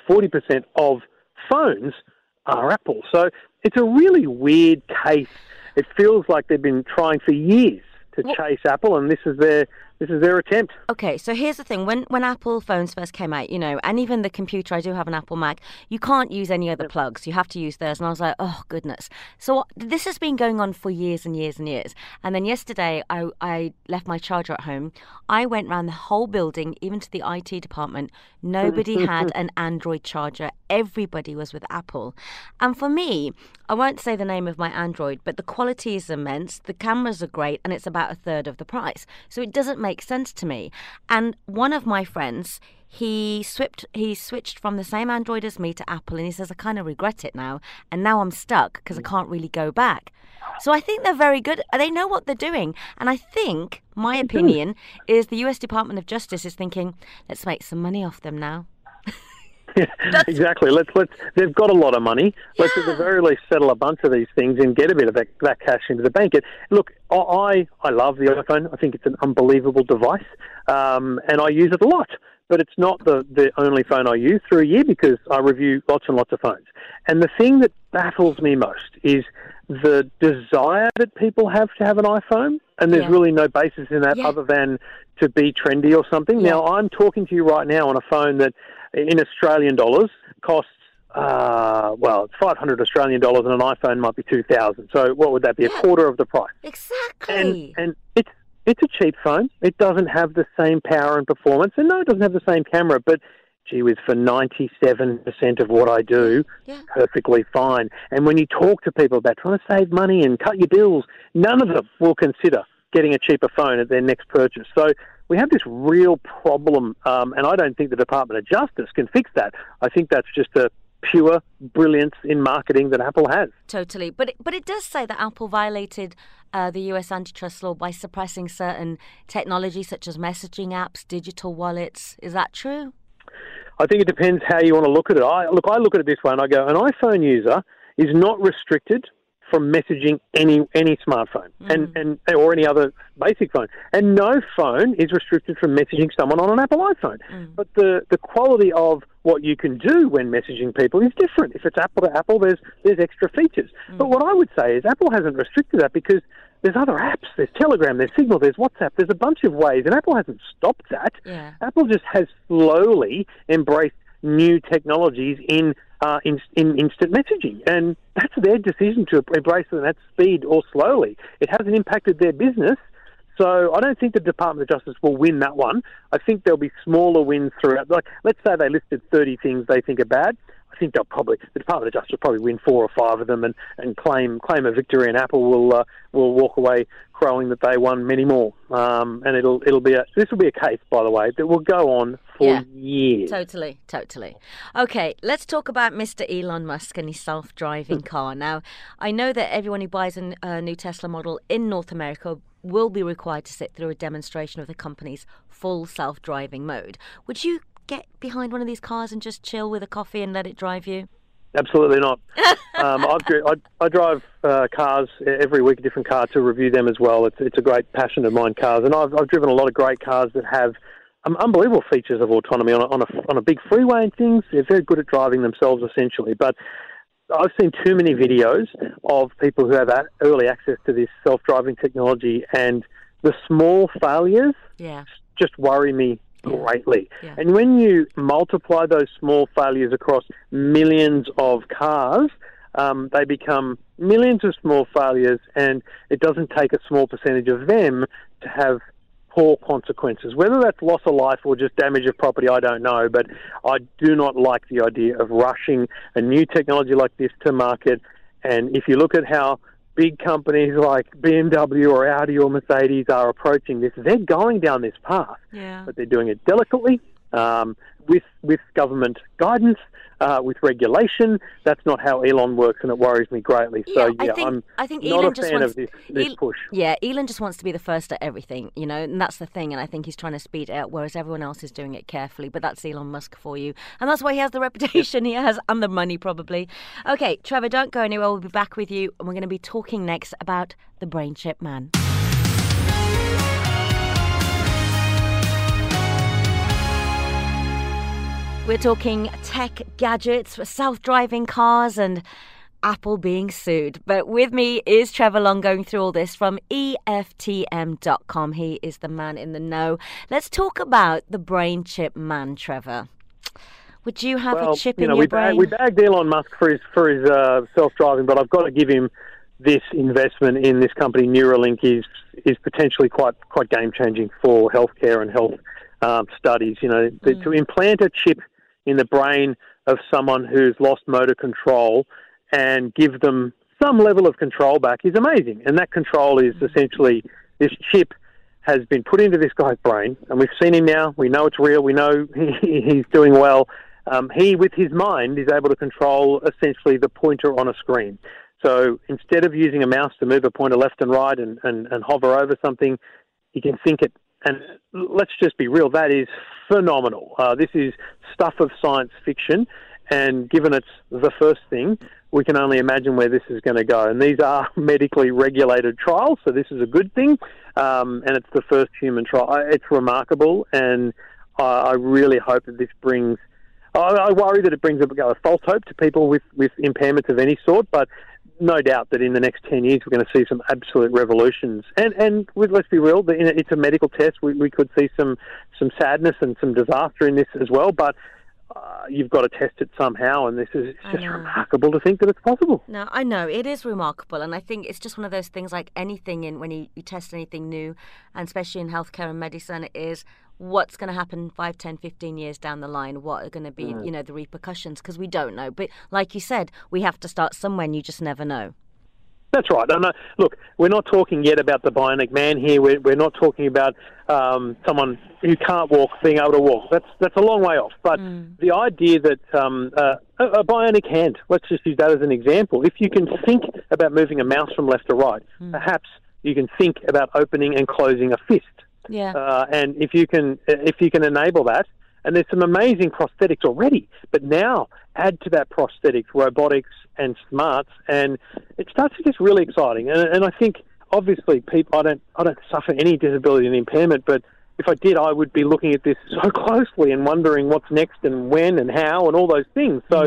40% of phones are Apple. So it's a really weird case. It feels like they've been trying for years to chase Apple, and this is their attempt. Okay, so here's the thing. When Apple phones first came out, and even the computer, I do have an Apple Mac, you can't use any other plugs. You have to use theirs. And I was like, oh, goodness. So this has been going on for years and years and years. And then yesterday, I left my charger at home. I went around the whole building, even to the IT department. Nobody had an Android charger. Everybody was with Apple. And for me, I won't say the name of my Android, but the quality is immense. The cameras are great, and it's about a third of the price. So it doesn't make sense to me. And one of my friends, he switched from the same Android as me to Apple, and he says, I kind of regret it now, and now I'm stuck because I can't really go back. So I think they're very good. They know what they're doing. And I think, my opinion, is the US Department of Justice is thinking, let's make some money off them now. Exactly. They've got a lot of money. Let's at the very least settle a bunch of these things and get a bit of that cash into the bank. Look, I love the iPhone. I think it's an unbelievable device, and I use it a lot. But it's not the only phone I use through a year because I review lots and lots of phones. And the thing that baffles me most is the desire that people have to have an iPhone, and there's really no basis in that other than to be trendy or something. Now, I'm talking to you right now on a phone that, in Australian dollars, costs, it's 500 Australian dollars, and an iPhone might be 2,000. So what would that be? A quarter of the price. Exactly. And it's a cheap phone. It doesn't have the same power and performance. And no, it doesn't have the same camera, but gee whiz, for 97% of what I do, perfectly fine. And when you talk to people about trying to save money and cut your bills, none of them will consider getting a cheaper phone at their next purchase. So we have this real problem, and I don't think the Department of Justice can fix that. I think that's just a pure brilliance in marketing that Apple has. Totally. But it does say that Apple violated the US antitrust law by suppressing certain technology such as messaging apps, digital wallets. Is that true? I think it depends how you want to look at it. I look at it this way and I go, an iPhone user is not restricted from messaging any smartphone and or any other basic phone. And no phone is restricted from messaging someone on an Apple iPhone. But the quality of what you can do when messaging people is different. If it's Apple to Apple, there's extra features. But what I would say is Apple hasn't restricted that because there's other apps. There's Telegram, there's Signal, there's WhatsApp. There's a bunch of ways, and Apple hasn't stopped that. Yeah. Apple just has slowly embraced new technologies in instant messaging, and that's their decision to embrace it at speed or slowly. It hasn't impacted their business, so I don't think the Department of Justice will win that one. I think there'll be smaller wins throughout. Like, let's say they listed 30 things they think are bad. I think the Department of Justice will probably win 4 or 5 of them and claim a victory, and Apple will walk away crowing that they won many more. And this will be a case, by the way, that will go on for years. Totally. Okay, let's talk about Mr. Elon Musk and his self-driving car. Now, I know that everyone who buys a new Tesla model in North America will be required to sit through a demonstration of the company's full self-driving mode. Would you get behind one of these cars and just chill with a coffee and let it drive you? Absolutely not. I drive cars every week, a different car, to review them as well. It's a great passion of mine, cars, and I've driven a lot of great cars that have unbelievable features of autonomy on a big freeway and things. They're very good at driving themselves, essentially. But I've seen too many videos of people who have early access to this self-driving technology, and the small failures just worry me greatly. Yeah. And when you multiply those small failures across millions of cars, they become millions of small failures, and it doesn't take a small percentage of them to have poor consequences. Whether that's loss of life or just damage of property, I don't know, but I do not like the idea of rushing a new technology like this to market. And if you look at how big companies like BMW or Audi or Mercedes are approaching this, they're going down this path, but they're doing it delicately, with government guidance, with regulation. That's not how Elon works, and it worries me greatly. So I think not Elon a fan of this push. Yeah, Elon just wants to be the first at everything, and that's the thing. And I think he's trying to speed it up, whereas everyone else is doing it carefully. But that's Elon Musk for you, and that's why he has the reputation he has and the money probably. Okay, Trevor, don't go anywhere. We'll be back with you, and we're going to be talking next about the brain chip man. We're talking tech gadgets, self-driving cars, and Apple being sued. But with me is Trevor Long, going through all this from EFTM.com. He is the man in the know. Let's talk about the brain chip man, Trevor. Would you have a chip in your brain? We bagged Elon Musk for his self-driving, but I've got to give him this investment in this company. Neuralink is potentially quite game-changing for healthcare and health studies. To implant a chip in the brain of someone who's lost motor control and give them some level of control back is amazing. And that control is essentially, this chip has been put into this guy's brain, and we've seen him now. We know it's real. We know he's doing well. He, with his mind, is able to control essentially the pointer on a screen. So instead of using a mouse to move a pointer left and right and hover over something, he can think it. And let's just be real, that is phenomenal. This is stuff of science fiction, and given it's the first thing, we can only imagine where this is going to go. And these are medically regulated trials, so this is a good thing. And it's the first human trial. It's remarkable, and I really hope that this brings... I worry that it brings a false hope to people with impairments of any sort, but no doubt that in the next 10 years we're going to see some absolute revolutions. And let's be real, it's a medical test. We could see some sadness and some disaster in this as well, but you've got to test it somehow, and this is just remarkable to think that it's possible. No, I know, it is remarkable, and I think it's just one of those things like anything when you test anything new, and especially in healthcare and medicine, is what's going to happen 5, 10, 15 years down the line, what are going to be, the repercussions, because we don't know. But like you said, we have to start somewhere, and you just never know. That's right. Look, we're not talking yet about the bionic man here. We're not talking about someone who can't walk being able to walk. That's a long way off. But the idea that a bionic hand, let's just use that as an example. If you can think about moving a mouse from left to right, perhaps you can think about opening and closing a fist. Yeah. And if you can enable that, and there's some amazing prosthetics already, but now add to that prosthetics, robotics and smarts, and it starts to get really exciting. And I think, obviously, I don't suffer any disability and impairment, but if I did, I would be looking at this so closely and wondering what's next and when and how and all those things. So,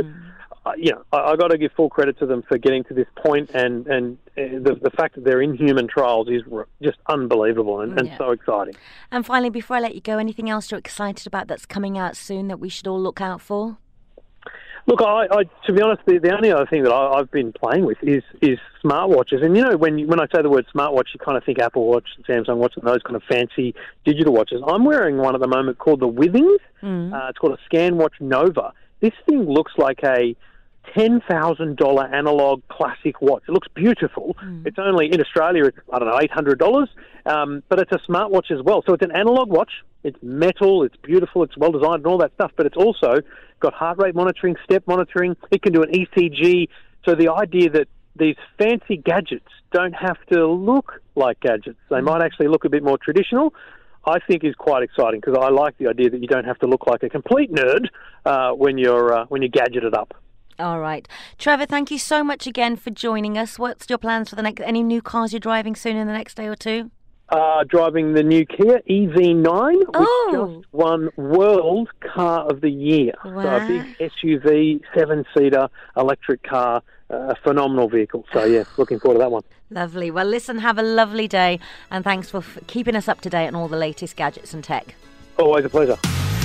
I got to give full credit to them for getting to this point, and the fact that they're in human trials is just unbelievable and so exciting. And finally, before I let you go, anything else you're excited about that's coming out soon that we should all look out for? Look, I to be honest, the only other thing that I've been playing with is smartwatches. And, when I say the word smartwatch, you kind of think Apple Watch, Samsung Watch, and those kind of fancy digital watches. I'm wearing one at the moment called the Withings. It's called a ScanWatch Nova. This thing looks like a $10,000 analog classic watch. It looks beautiful. It's only, in Australia, it's, $800, but it's a smartwatch as well. So it's an analog watch. It's metal, it's beautiful, it's well designed and all that stuff, but it's also got heart rate monitoring, step monitoring. It can do an ECG. So the idea that these fancy gadgets don't have to look like gadgets. They might actually look a bit more traditional, I think is quite exciting, because I like the idea that you don't have to look like a complete nerd when you're gadgeted up. All right. Trevor, thank you so much again for joining us. What's your plans for the next... Any new cars you're driving soon in the next day or two? Driving the new Kia EV9, which just won World Car of the Year. Wow. So a big SUV, 7-seater electric car, a phenomenal vehicle. So, looking forward to that one. Lovely. Well, listen, have a lovely day, and thanks for keeping us up to date on all the latest gadgets and tech. Always a pleasure.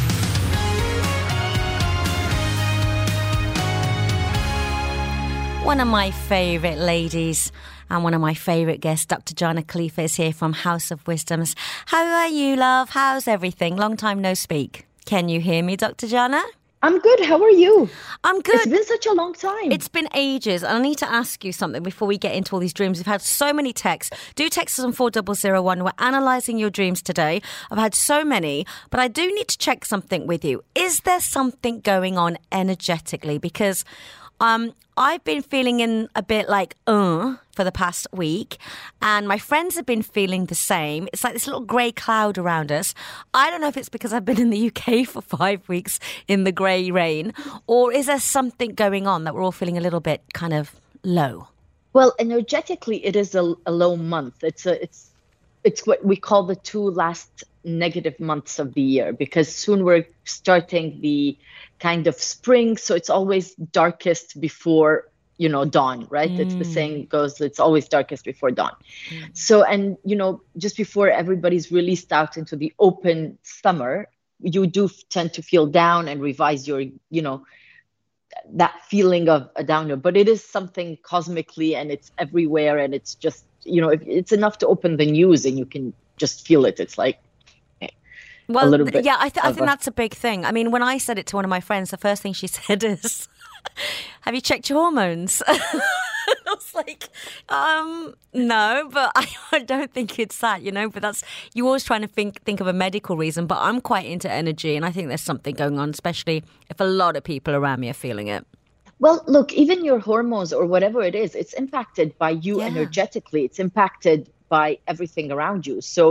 One of my favourite ladies and one of my favourite guests, Dr. Jana Khalifa, is here from House of Wisdoms. How are you, love? How's everything? Long time no speak. Can you hear me, Dr. Jana? I'm good. How are you? I'm good. It's been such a long time. It's been ages. And I need to ask you something before we get into all these dreams. We've had so many texts. Do text us on 4001. We're analysing your dreams today. I've had so many, but I do need to check something with you. Is there something going on energetically? Because I've been feeling in a bit like, for the past week, and my friends have been feeling the same. It's like this little grey cloud around us. I don't know if it's because I've been in the UK for 5 weeks in the grey rain, or is there something going on that we're all feeling a little bit kind of low? Well, energetically, it is a low month. It's what we call the 2 last negative months of the year, because soon we're starting the kind of spring, so it's always darkest before dawn, right? It's the saying goes, it's always darkest before dawn. So, and just before everybody's released out into the open summer, you do tend to feel down and revise your that feeling of a downer, but it is something cosmically, and it's everywhere, and it's just it's enough to open the news and you can just feel it. It's like well, a little bit. Yeah, I think that's a big thing. I mean, when I said it to one of my friends, the first thing she said is, have you checked your hormones? I was like, no, but I don't think it's that, but that's, you're always trying to think of a medical reason, but I'm quite into energy, and I think there's something going on, especially if a lot of people around me are feeling it. Well, look, even your hormones or whatever it is, it's impacted by you energetically. It's impacted by everything around you. So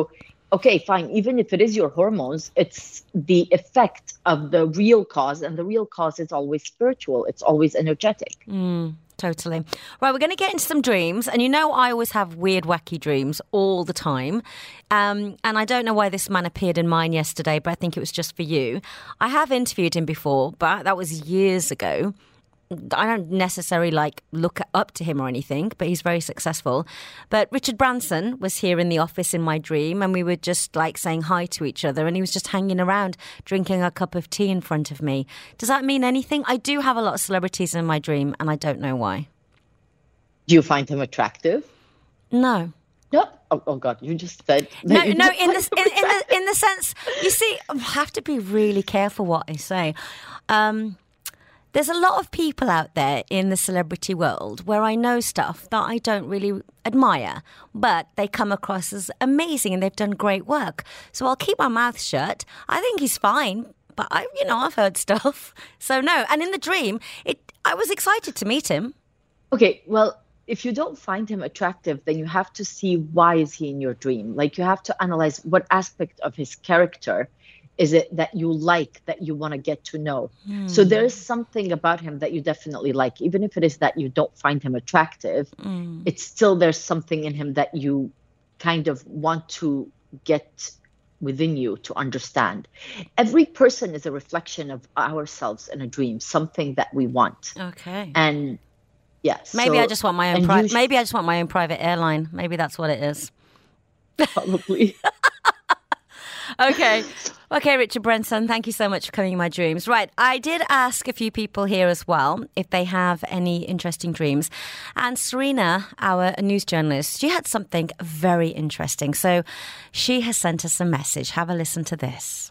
okay, fine. Even if it is your hormones, it's the effect of the real cause. And the real cause is always spiritual. It's always energetic. Totally. Right, we're going to get into some dreams. And you know I always have weird, wacky dreams all the time. And I don't know why this man appeared in mine yesterday, but I think it was just for you. I have interviewed him before, but that was years ago. I don't necessarily look up to him or anything, but he's very successful. But Richard Branson was here in the office in my dream, and we were just saying hi to each other, and he was just hanging around drinking a cup of tea in front of me. Does that mean anything? I do have a lot of celebrities in my dream, and I don't know why. Do you find him attractive? No. No. Oh God! You just said no. In the sense, you see, I have to be really careful what I say. There's a lot of people out there in the celebrity world where I know stuff that I don't really admire, but they come across as amazing and they've done great work. So I'll keep my mouth shut. I think he's fine, but I've heard stuff. So no. And in the dream, I was excited to meet him. Okay, well, if you don't find him attractive, then you have to see why is he in your dream. You have to analyze what aspect of his character is it that you like, that you want to get to know. So there is something about him that you definitely like. Even if it is that you don't find him attractive, it's still there's something in him that you kind of want to get within you to understand. Every person is a reflection of ourselves in a dream, something that we want. Okay. And yes. Maybe I just want my own maybe I just want my own private airline. Maybe that's what it is. Probably. Okay, Richard Branson, thank you so much for coming in my dreams. Right, I did ask a few people here as well if they have any interesting dreams. And Serena, our news journalist, she had something very interesting. So she has sent us a message. Have a listen to this.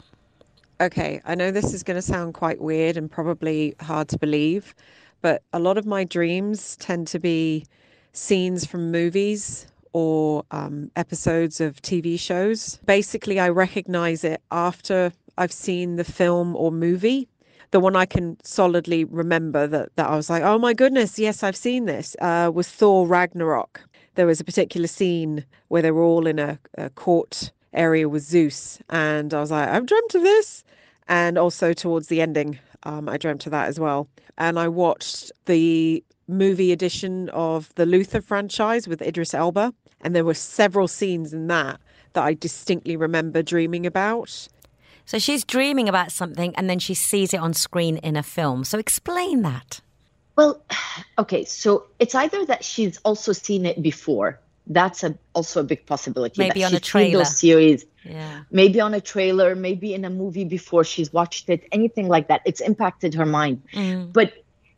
Okay, I know this is going to sound quite weird and probably hard to believe, but a lot of my dreams tend to be scenes from movies or episodes of TV shows. Basically, I recognize it after I've seen the film or movie. The one I can solidly remember that I was like, oh my goodness, yes, I've seen this, was Thor Ragnarok. There was a particular scene where they were all in a court area with Zeus. And I was like, I've dreamt of this. And also towards the ending, I dreamt of that as well. And I watched the movie edition of the Luther franchise with Idris Elba. And there were several scenes in that I distinctly remember dreaming about. So she's dreaming about something and then she sees it on screen in a film. So explain that. Well, okay, so it's either that she's also seen it before. That's also a big possibility. Maybe that on a trailer. Those series. Yeah. Maybe on a trailer, maybe in a movie before she's watched it, anything like that. It's impacted her mind. But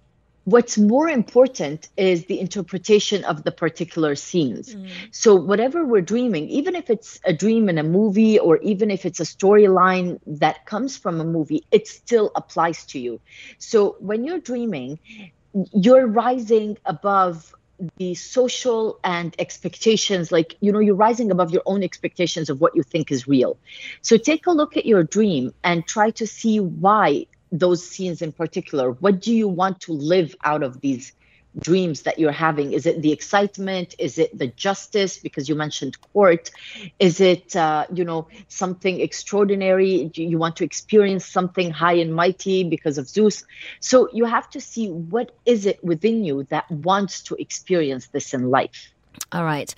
what's more important is the interpretation of the particular scenes. So whatever we're dreaming, even if it's a dream in a movie or even if it's a storyline that comes from a movie, it still applies to you. So when you're dreaming, you're rising above the social and expectations, you're rising above your own expectations of what you think is real. So take a look at your dream and try to see why those scenes in particular. What do you want to live out of these dreams that you're having? Is it the excitement? Is it the justice? Because you mentioned court. Is it, something extraordinary? Do you want to experience something high and mighty because of Zeus? So you have to see what is it within you that wants to experience this in life. All right.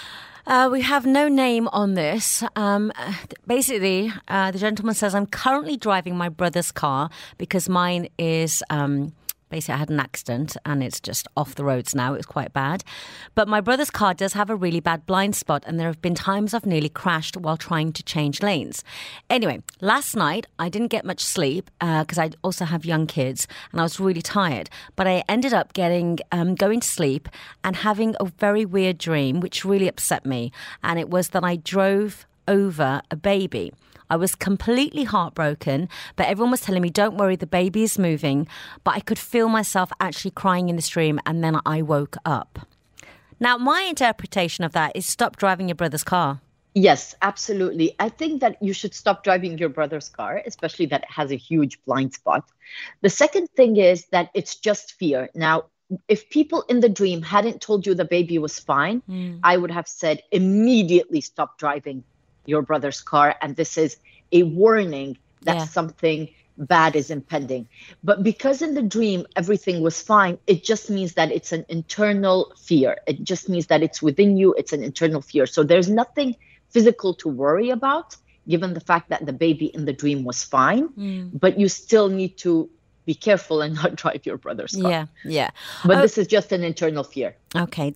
We have no name on this. Basically, the gentleman says, I'm currently driving my brother's car because mine is... Basically, I had an accident and it's just off the roads now. It was quite bad. But my brother's car does have a really bad blind spot and there have been times I've nearly crashed while trying to change lanes. Anyway, last night I didn't get much sleep because I also have young kids and I was really tired. But I ended up going to sleep and having a very weird dream which really upset me. And it was that I drove over a baby. I was completely heartbroken, but everyone was telling me, don't worry, the baby is moving. But I could feel myself actually crying in the stream, and then I woke up. Now, my interpretation of that is stop driving your brother's car. Yes, absolutely. I think that you should stop driving your brother's car, especially that it has a huge blind spot. The second thing is that it's just fear. Now, if people in the dream hadn't told you the baby was fine, I would have said immediately stop driving. your brother's car, and this is a warning that Yeah. something bad is impending. But because in the dream everything was fine, it just means that it's an internal fear. It just means that it's within you, it's an internal fear. So there's nothing physical to worry about, given the fact that the baby in the dream was fine, but you still need to be careful and not drive your brother's car. Yeah, yeah. But this is just an internal fear. Okay.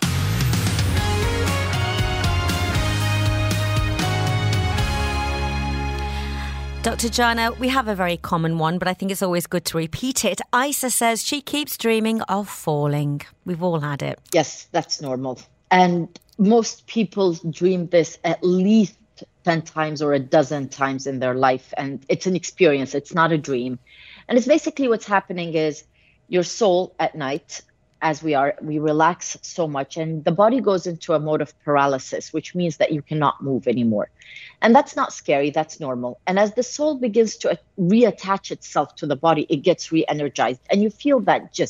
Dr. Jana, we have a very common one, but I think it's always good to repeat it. Isa says she keeps dreaming of falling. We've all had it. Yes, that's normal. And most people dream this at least 10 times or a dozen times in their life. And it's an experience. It's not a dream. And it's basically what's happening is your soul at night, as we relax so much, and the body goes into a mode of paralysis, which means that you cannot move anymore. And that's not scary, that's normal. And as the soul begins to reattach itself to the body, it gets re-energized. And you feel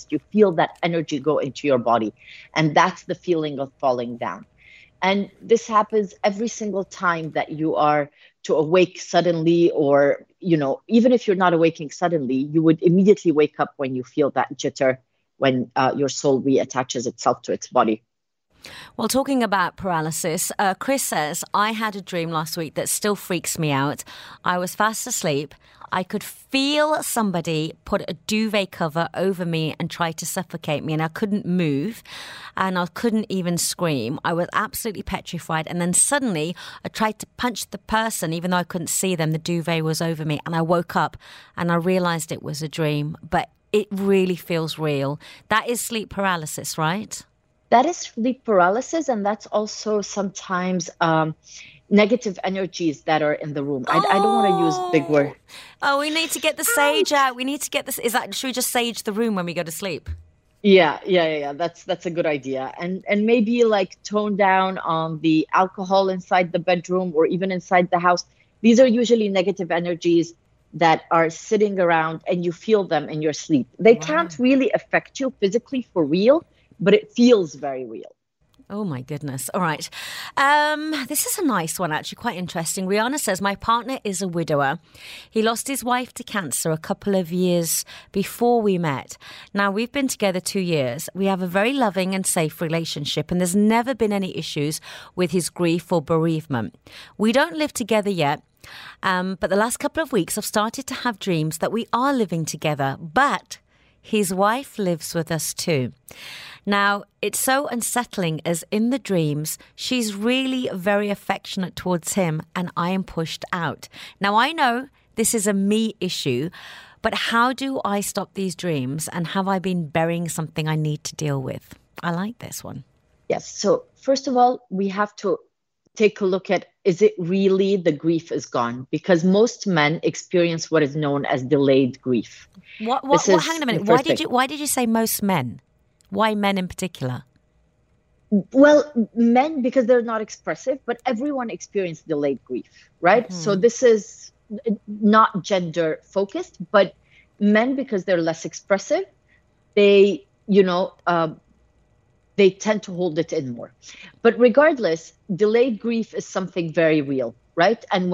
that energy go into your body. And that's the feeling of falling down. And this happens every single time that you are to awake suddenly, or, even if you're not awaking suddenly, you would immediately wake up when you feel that jitter, when your soul reattaches itself to its body. Well, talking about paralysis, Chris says, I had a dream last week that still freaks me out. I was fast asleep. I could feel somebody put a duvet cover over me and try to suffocate me, and I couldn't move, and I couldn't even scream. I was absolutely petrified. And then suddenly I tried to punch the person, even though I couldn't see them. The duvet was over me, and I woke up and I realized it was a dream. But it really feels real. That is sleep paralysis, right? That is sleep paralysis, and that's also sometimes negative energies that are in the room. I don't want to use big words. Oh, we need to get the sage out. We need to get this. Should we just sage the room when we go to sleep? Yeah. That's a good idea. And maybe like tone down on the alcohol inside the bedroom or even inside the house. These are usually negative energies that are sitting around and you feel them in your sleep. They can't really affect you physically for real, but it feels very real. Oh, my goodness. All right. This is a nice one, actually, quite interesting. Rihanna says, my partner is a widower. He lost his wife to cancer a couple of years before we met. Now, we've been together 2 years. We have a very loving and safe relationship, and there's never been any issues with his grief or bereavement. We don't live together yet. But the last couple of weeks I've started to have dreams that we are living together, but his wife lives with us too. Now, it's so unsettling as in the dreams, she's really very affectionate towards him and I am pushed out. Now, I know this is a me issue, but how do I stop these dreams, and have I been burying something I need to deal with? I like this one. Yes. So first of all, we have to take a look at, is it really the grief is gone? Because most men experience what is known as delayed grief. Hang on a minute. Why did you say most men? Why men in particular? Well, men, because they're not expressive, but everyone experiences delayed grief, right? Mm-hmm. So this is not gender focused, but men, because they're less expressive, they tend to hold it in more. But regardless, delayed grief is something very real, right? And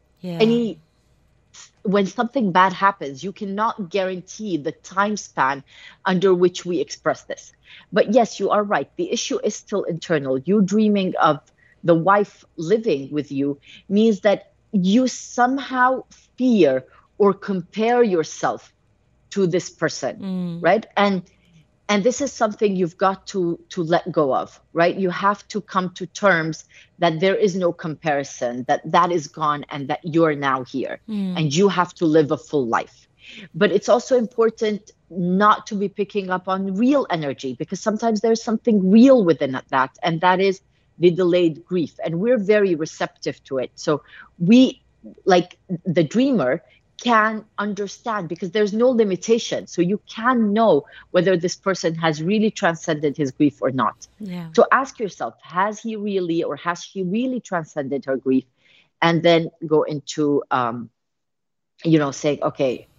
when something bad happens, you cannot guarantee the time span under which we express this. But yes, you are right. The issue is still internal. You dreaming of the wife living with you means that you somehow fear or compare yourself to this person, right? And this is something you've got to let go of, right? You have to come to terms that there is no comparison, that is gone, and that you're now here. And you have to live a full life. But it's also important not to be picking up on real energy, because sometimes there's something real within that, and that is the delayed grief. And we're very receptive to it. So we, like the dreamer, can understand, because there's no limitation. So you can know whether this person has really transcended his grief or not. Yeah. So ask yourself, has he really, or has she really transcended her grief? And then go into, saying, okay,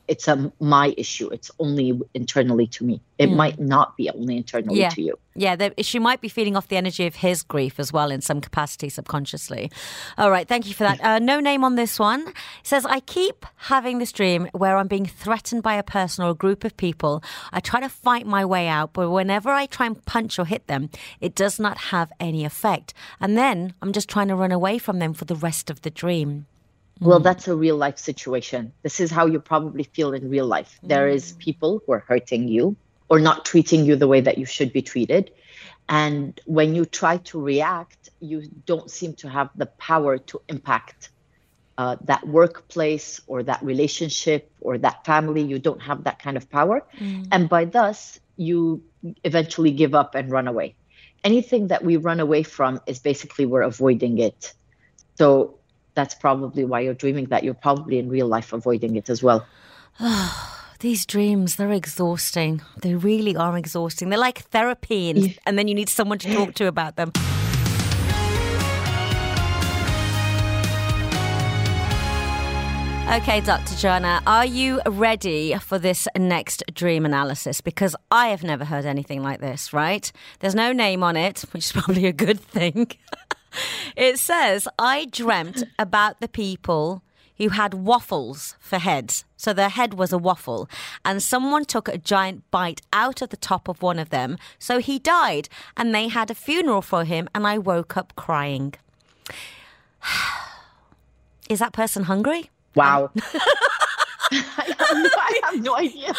it's my issue. It's only internally to me. It might not be only internally to you. Yeah, she might be feeding off the energy of his grief as well in some capacity subconsciously. All right, thank you for that. No name on this one. It says, I keep having this dream where I'm being threatened by a person or a group of people. I try to fight my way out, but whenever I try and punch or hit them, it does not have any effect. And then I'm just trying to run away from them for the rest of the dream. Well, that's a real life situation. This is how you probably feel in real life. There is people who are hurting you or not treating you the way that you should be treated. And when you try to react, you don't seem to have the power to impact that workplace or that relationship or that family. You don't have that kind of power. And by thus, you eventually give up and run away. Anything that we run away from is basically we're avoiding it. So that's probably why you're dreaming that. You're probably in real life avoiding it as well. These dreams, they're exhausting. They really are exhausting. They're like therapy, and then you need someone to talk to about them. Okay, Dr. Joanna, are you ready for this next dream analysis? Because I have never heard anything like this, right? There's no name on it, which is probably a good thing. It says, I dreamt about the people who had waffles for heads. So their head was a waffle. And someone took a giant bite out of the top of one of them. So he died. And they had a funeral for him. And I woke up crying. Is that person hungry? Wow. I have no idea.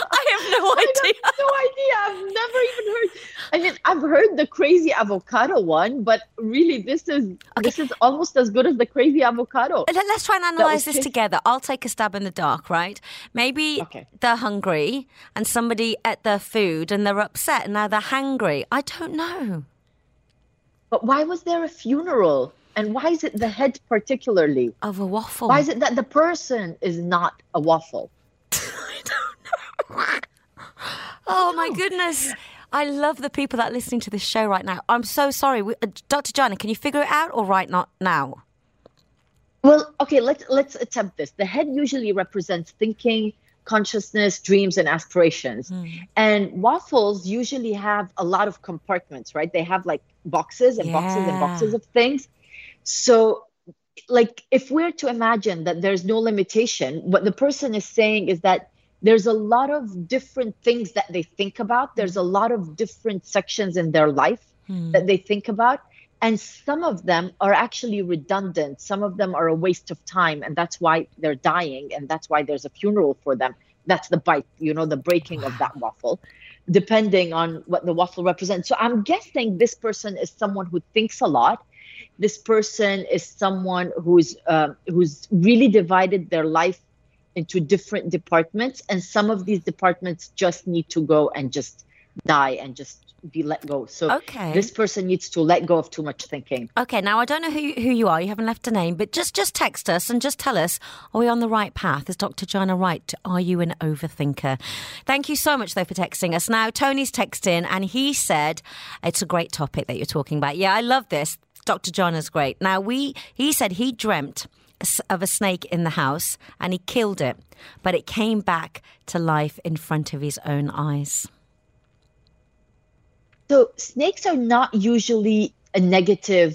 I've never even heard. I mean, I've heard the crazy avocado one, but really this is almost as good as the crazy avocado. Let's try and analyze this together. I'll take a stab in the dark, right? Maybe they're hungry and somebody ate their food and they're upset and now they're hangry. I don't know. But why was there a funeral? And why is it the head particularly? Of a waffle. Why is it that the person is not a waffle? I don't know. Oh, my goodness. I love the people that are listening to this show right now. I'm so sorry. Dr. Joanna, can you figure it out or right not now? Well, okay, let's attempt this. The head usually represents thinking, consciousness, dreams, and aspirations. And waffles usually have a lot of compartments, right? They have like boxes and boxes and boxes of things. So, like, if we're to imagine that there's no limitation, what the person is saying is that there's a lot of different things that they think about. There's a lot of different sections in their life that they think about. And some of them are actually redundant. Some of them are a waste of time. And that's why they're dying. And that's why there's a funeral for them. That's the bite, the breaking of that waffle, depending on what the waffle represents. So I'm guessing this person is someone who thinks a lot. This person is someone who's really divided their life into different departments, and some of these departments just need to go and just die and just be let go. So this person needs to let go of too much thinking. Okay, now I don't know who you are. You haven't left a name, but just text us and just tell us, are we on the right path? Is Dr. Joanna right? Are you an overthinker? Thank you so much, though, for texting us. Now, Tony's texted in, and he said it's a great topic that you're talking about. Yeah, I love this. Dr. Joanna's great. Now, he said he dreamt of a snake in the house and he killed it, but it came back to life in front of his own eyes. So snakes are not usually a negative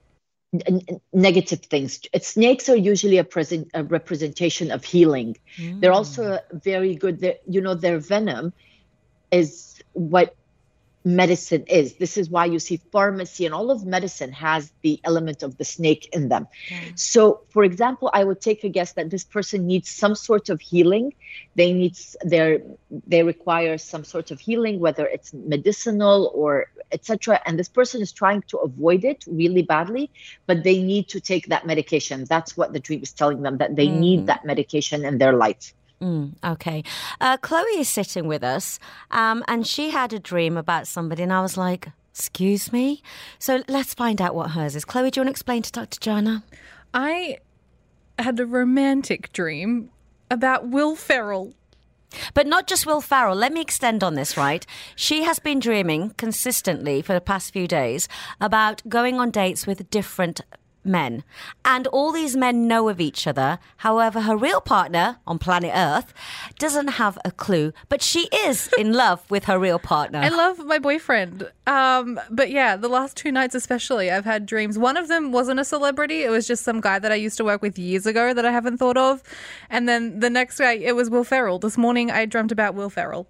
things. Snakes are usually a representation of healing. They're also very good. Their venom is what medicine is. This is why you see pharmacy and all of medicine has the element of the snake in them. So, for example, I would take a guess that this person needs some sort of healing. They require some sort of healing, whether it's medicinal or etc. And this person is trying to avoid it really badly, but they need to take that medication. That's what the dream is telling them, that they need that medication in their life. Okay. Chloe is sitting with us and she had a dream about somebody and I was like, excuse me? So let's find out what hers is. Chloe, do you want to explain to Dr. Joanna? I had a romantic dream about Will Ferrell. But not just Will Ferrell. Let me extend on this, right? She has been dreaming consistently for the past few days about going on dates with different men. And all these men know of each other. However, her real partner on planet Earth doesn't have a clue, but she is in love with her real partner. I love my boyfriend. But yeah, the last 2 nights especially, I've had dreams. One of them wasn't a celebrity. It was just some guy that I used to work with years ago that I haven't thought of. And then the next guy, it was Will Ferrell. This morning I dreamt about Will Ferrell.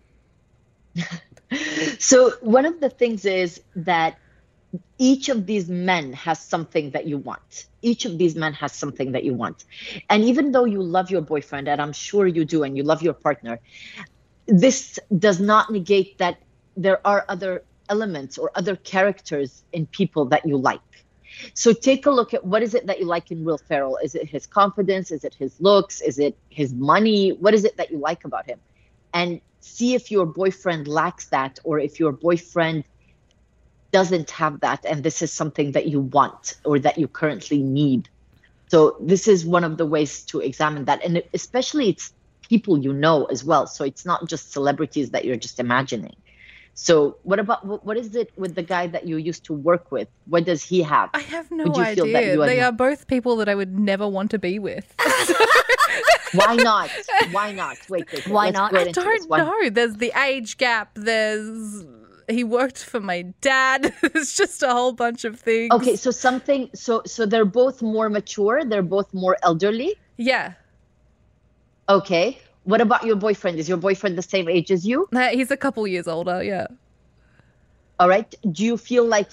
So one of the things is that each of these men has something that you want. Each of these men has something that you want. And even though you love your boyfriend, and I'm sure you do, and you love your partner, this does not negate that there are other elements or other characters in people that you like. So take a look at what is it that you like in Will Ferrell. Is it his confidence? Is it his looks? Is it his money? What is it that you like about him? And see if your boyfriend lacks that, or if your boyfriend doesn't have that, and this is something that you want or that you currently need. So this is one of the ways to examine that. And especially it's people you know as well. So it's not just celebrities that you're just imagining. So what is it with the guy that you used to work with? What does he have? I have no idea. They are both people that I would never want to be with. Why not? Wait. Why not? I don't know. There's the age gap. He worked for my dad. It's just a whole bunch of things. Okay, so they're both more mature. They're both more elderly. Yeah. Okay. What about your boyfriend? Is your boyfriend the same age as you? He's a couple years older, yeah. All right. Do you feel like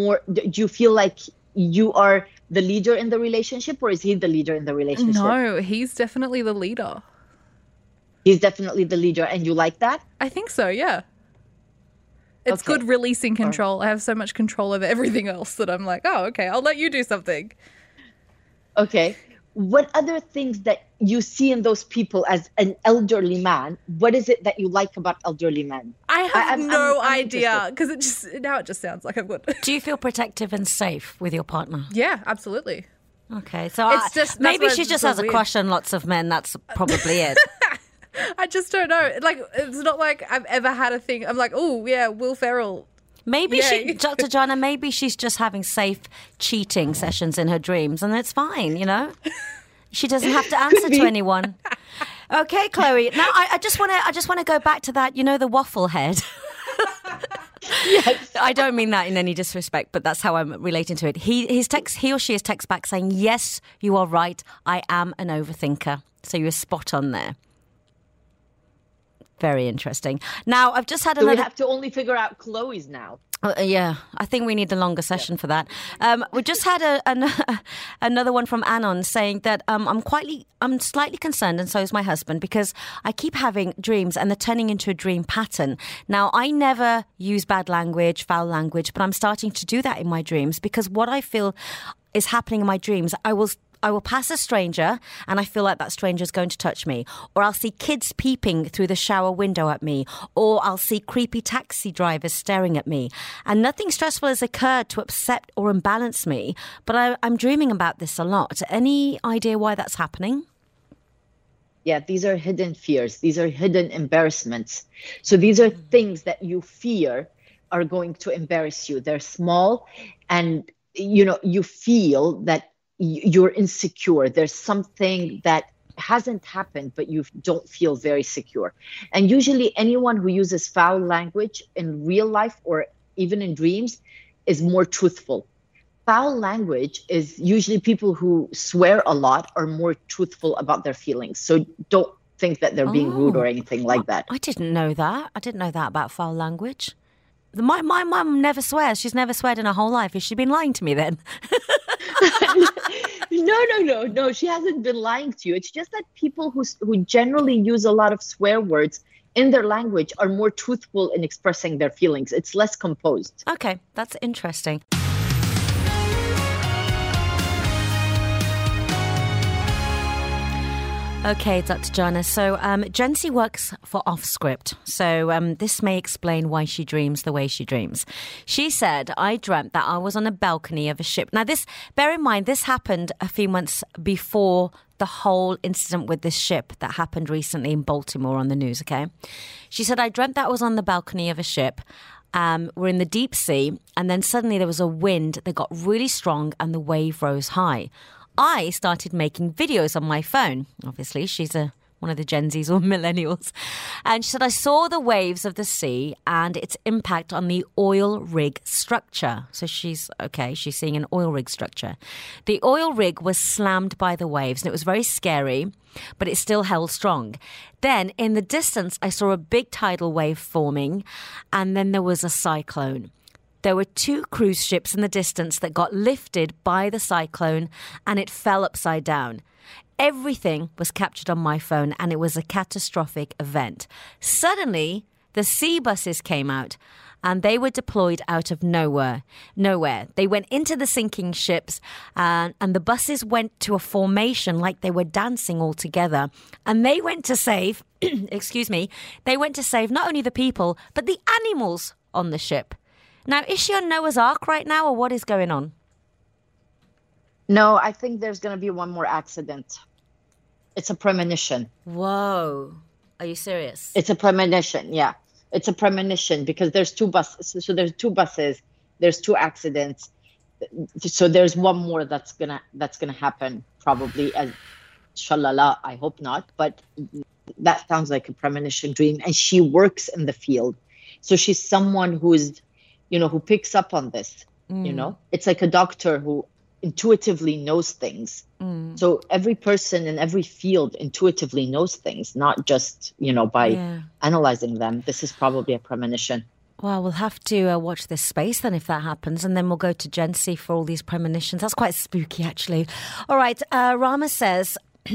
you are the leader in the relationship, or is he the leader in the relationship? No, he's definitely the leader. He's definitely the leader, and you like that? I think so, yeah. It's Okay. good releasing control. I have so much control over everything else that I'm like, oh, okay, I'll let you do something. Okay. What other things that you see in those people as an elderly man? What is it that you like about elderly men? I have no idea, because it just sounds like I'm good. Do you feel protective and safe with your partner? Yeah, absolutely. Okay, so maybe she just has a crush on lots of men. That's probably it. I just don't know. Like, it's not like I've ever had a thing. I'm like, oh, yeah, Will Ferrell. Maybe Dr. Joanna, maybe she's just having safe cheating sessions in her dreams, and it's fine, you know? She doesn't have to answer to anyone. Okay, Chloe. Now, I just want to go back to that, you know, the waffle head. Yes. I don't mean that in any disrespect, but that's how I'm relating to it. He or she has text back saying, yes, you are right. I am an overthinker. So you're spot on there. Very interesting. Now, I've just had So another... we have to only figure out Chloe's now. Yeah, I think we need a longer session for that. We just had another one from Anon saying that I'm slightly concerned, and so is my husband, because I keep having dreams and they're turning into a dream pattern. Now, I never use bad language, foul language, but I'm starting to do that in my dreams, because what I feel is happening in my dreams, I will pass a stranger and I feel like that stranger is going to touch me. Or I'll see kids peeping through the shower window at me. Or I'll see creepy taxi drivers staring at me. And nothing stressful has occurred to upset or imbalance me. But I'm dreaming about this a lot. Any idea why that's happening? Yeah, these are hidden fears. These are hidden embarrassments. So these are things that you fear are going to embarrass you. They're small, and you feel that you're insecure. There's something that hasn't happened, but you don't feel very secure. And usually anyone who uses foul language in real life or even in dreams is more truthful. Foul language is usually people who swear a lot are more truthful about their feelings. So don't think that they're being rude or anything like that. I didn't know that. I didn't know that about foul language. My mum never swears. She's never sweared in her whole life. Has she been lying to me then? No. She hasn't been lying to you. It's just that people who generally use a lot of swear words in their language are more truthful in expressing their feelings. It's less composed. Okay, that's interesting. Okay, Dr. Joanna. So Jency works for Offscript. So this may explain why she dreams the way she dreams. She said, I dreamt that I was on a balcony of a ship. Now, bear in mind, this happened a few months before the whole incident with this ship that happened recently in Baltimore on the news, okay? She said, I dreamt that I was on the balcony of a ship. We're in the deep sea, and then suddenly there was a wind that got really strong and the wave rose high. I started making videos on my phone. Obviously, she's one of the Gen Zs or millennials. And she said, I saw the waves of the sea and its impact on the oil rig structure. So she's seeing an oil rig structure. The oil rig was slammed by the waves and it was very scary, but it still held strong. Then in the distance, I saw a big tidal wave forming, and then there was a cyclone. There were 2 cruise ships in the distance that got lifted by the cyclone and it fell upside down. Everything was captured on my phone and it was a catastrophic event. Suddenly, the sea buses came out and they were deployed out of nowhere. They went into the sinking ships and the buses went to a formation like they were dancing all together. And they went to save, they went to save not only the people, but the animals on the ship. Now, is she on Noah's Ark right now, or what is going on? No, I think there's going to be one more accident. It's a premonition. Whoa. Are you serious? It's a premonition, yeah. It's a premonition because there's 2 buses. So there's 2 buses. There's 2 accidents. So there's one more that's gonna happen probably. As shalala, I hope not. But that sounds like a premonition dream. And she works in the field, so she's someone who's, who picks up on this. It's like a doctor who intuitively knows things. So every person in every field intuitively knows things, not just, by analyzing them. This is probably a premonition. Well, we'll have to watch this space then if that happens, and then we'll go to Jency for all these premonitions. That's quite spooky, actually. All right, Rama says,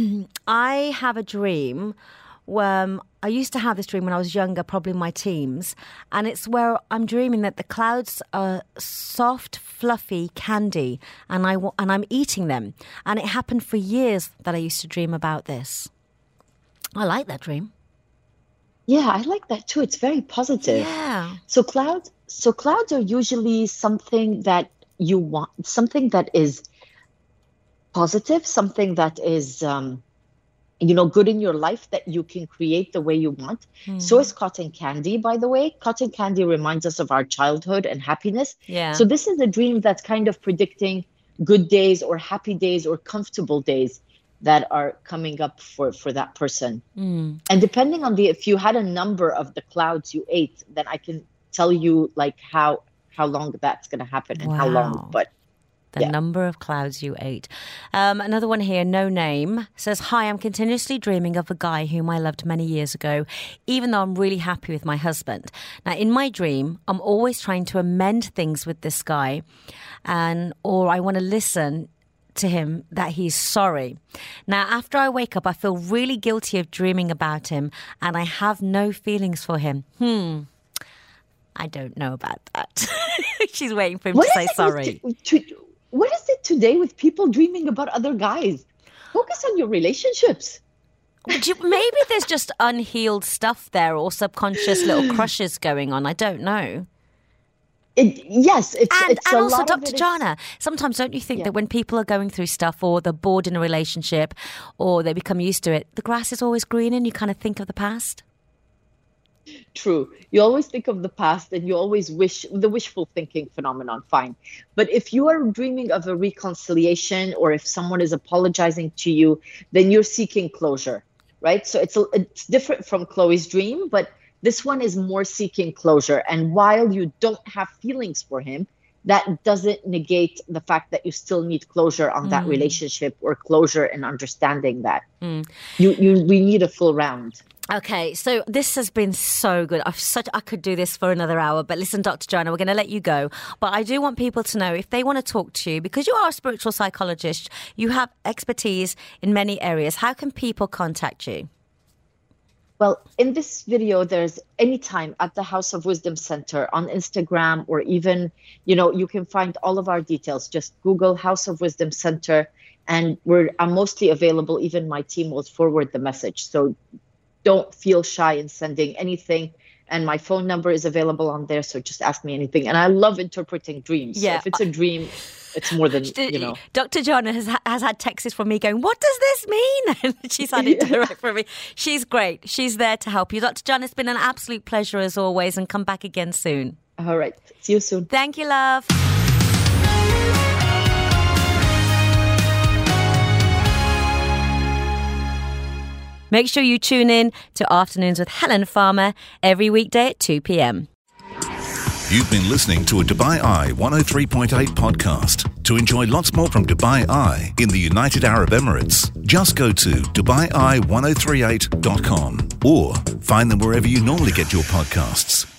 I have a dream where I used to have this dream when I was younger, probably in my teens, and it's where I'm dreaming that the clouds are soft, fluffy candy, and I'm eating them. And it happened for years that I used to dream about this. I like that dream. Yeah, I like that too. It's very positive. Yeah. So clouds are usually something that you want, something that is positive, something that is good in your life that you can create the way you want. So is cotton candy, by the way. Cotton candy reminds us of our childhood and happiness. Yeah. So this is a dream that's kind of predicting good days or happy days or comfortable days that are coming up for that person. And depending on if you had a number of the clouds you ate, then I can tell you like how long that's going to happen and how long. But the number of clouds you ate. Another one here, no name, says, hi, I'm continuously dreaming of a guy whom I loved many years ago, even though I'm really happy with my husband. Now, in my dream, I'm always trying to amend things with this guy, or I want to listen to him that he's sorry. Now, after I wake up, I feel really guilty of dreaming about him, and I have no feelings for him. I don't know about that. She's waiting for him to say sorry. What is it today with people dreaming about other guys? Focus on your relationships. Maybe there's just unhealed stuff there, or subconscious little crushes going on. I don't know. It's and also, Dr. Jana, sometimes don't you think that when people are going through stuff, or they're bored in a relationship, or they become used to it, the grass is always greener and you kind of think of the past? True. You always think of the past and you always wish, the wishful thinking phenomenon, fine. But if you are dreaming of a reconciliation, or if someone is apologizing to you, then you're seeking closure, right? So it's different from Chloe's dream, but this one is more seeking closure. And while you don't have feelings for him, that doesn't negate the fact that you still need closure on that relationship, or closure and understanding that. We need a full round. Okay, so this has been so good. I could do this for another hour, but listen, Dr. Joanna, we're going to let you go. But I do want people to know, if they want to talk to you, because you are a spiritual psychologist, you have expertise in many areas. How can people contact you? Well, in this video, there's anytime at the House of Wisdom Center on Instagram, or even, you can find all of our details. Just Google House of Wisdom Center, and I'm mostly available. Even my team will forward the message. So don't feel shy in sending anything. And my phone number is available on there. So just ask me anything. And I love interpreting dreams. Yeah. So if it's a dream, it's more than, Dr. Joanna has had texts from me going, what does this mean? And she's had it direct from me. She's great. She's there to help you. Dr. Joanna, it's been an absolute pleasure as always, and come back again soon. All right. See you soon. Thank you, love. Make sure you tune in to Afternoons with Helen Farmer every weekday at 2 p.m. You've been listening to a Dubai Eye 103.8 podcast. To enjoy lots more from Dubai Eye in the United Arab Emirates, just go to DubaiEye1038.com or find them wherever you normally get your podcasts.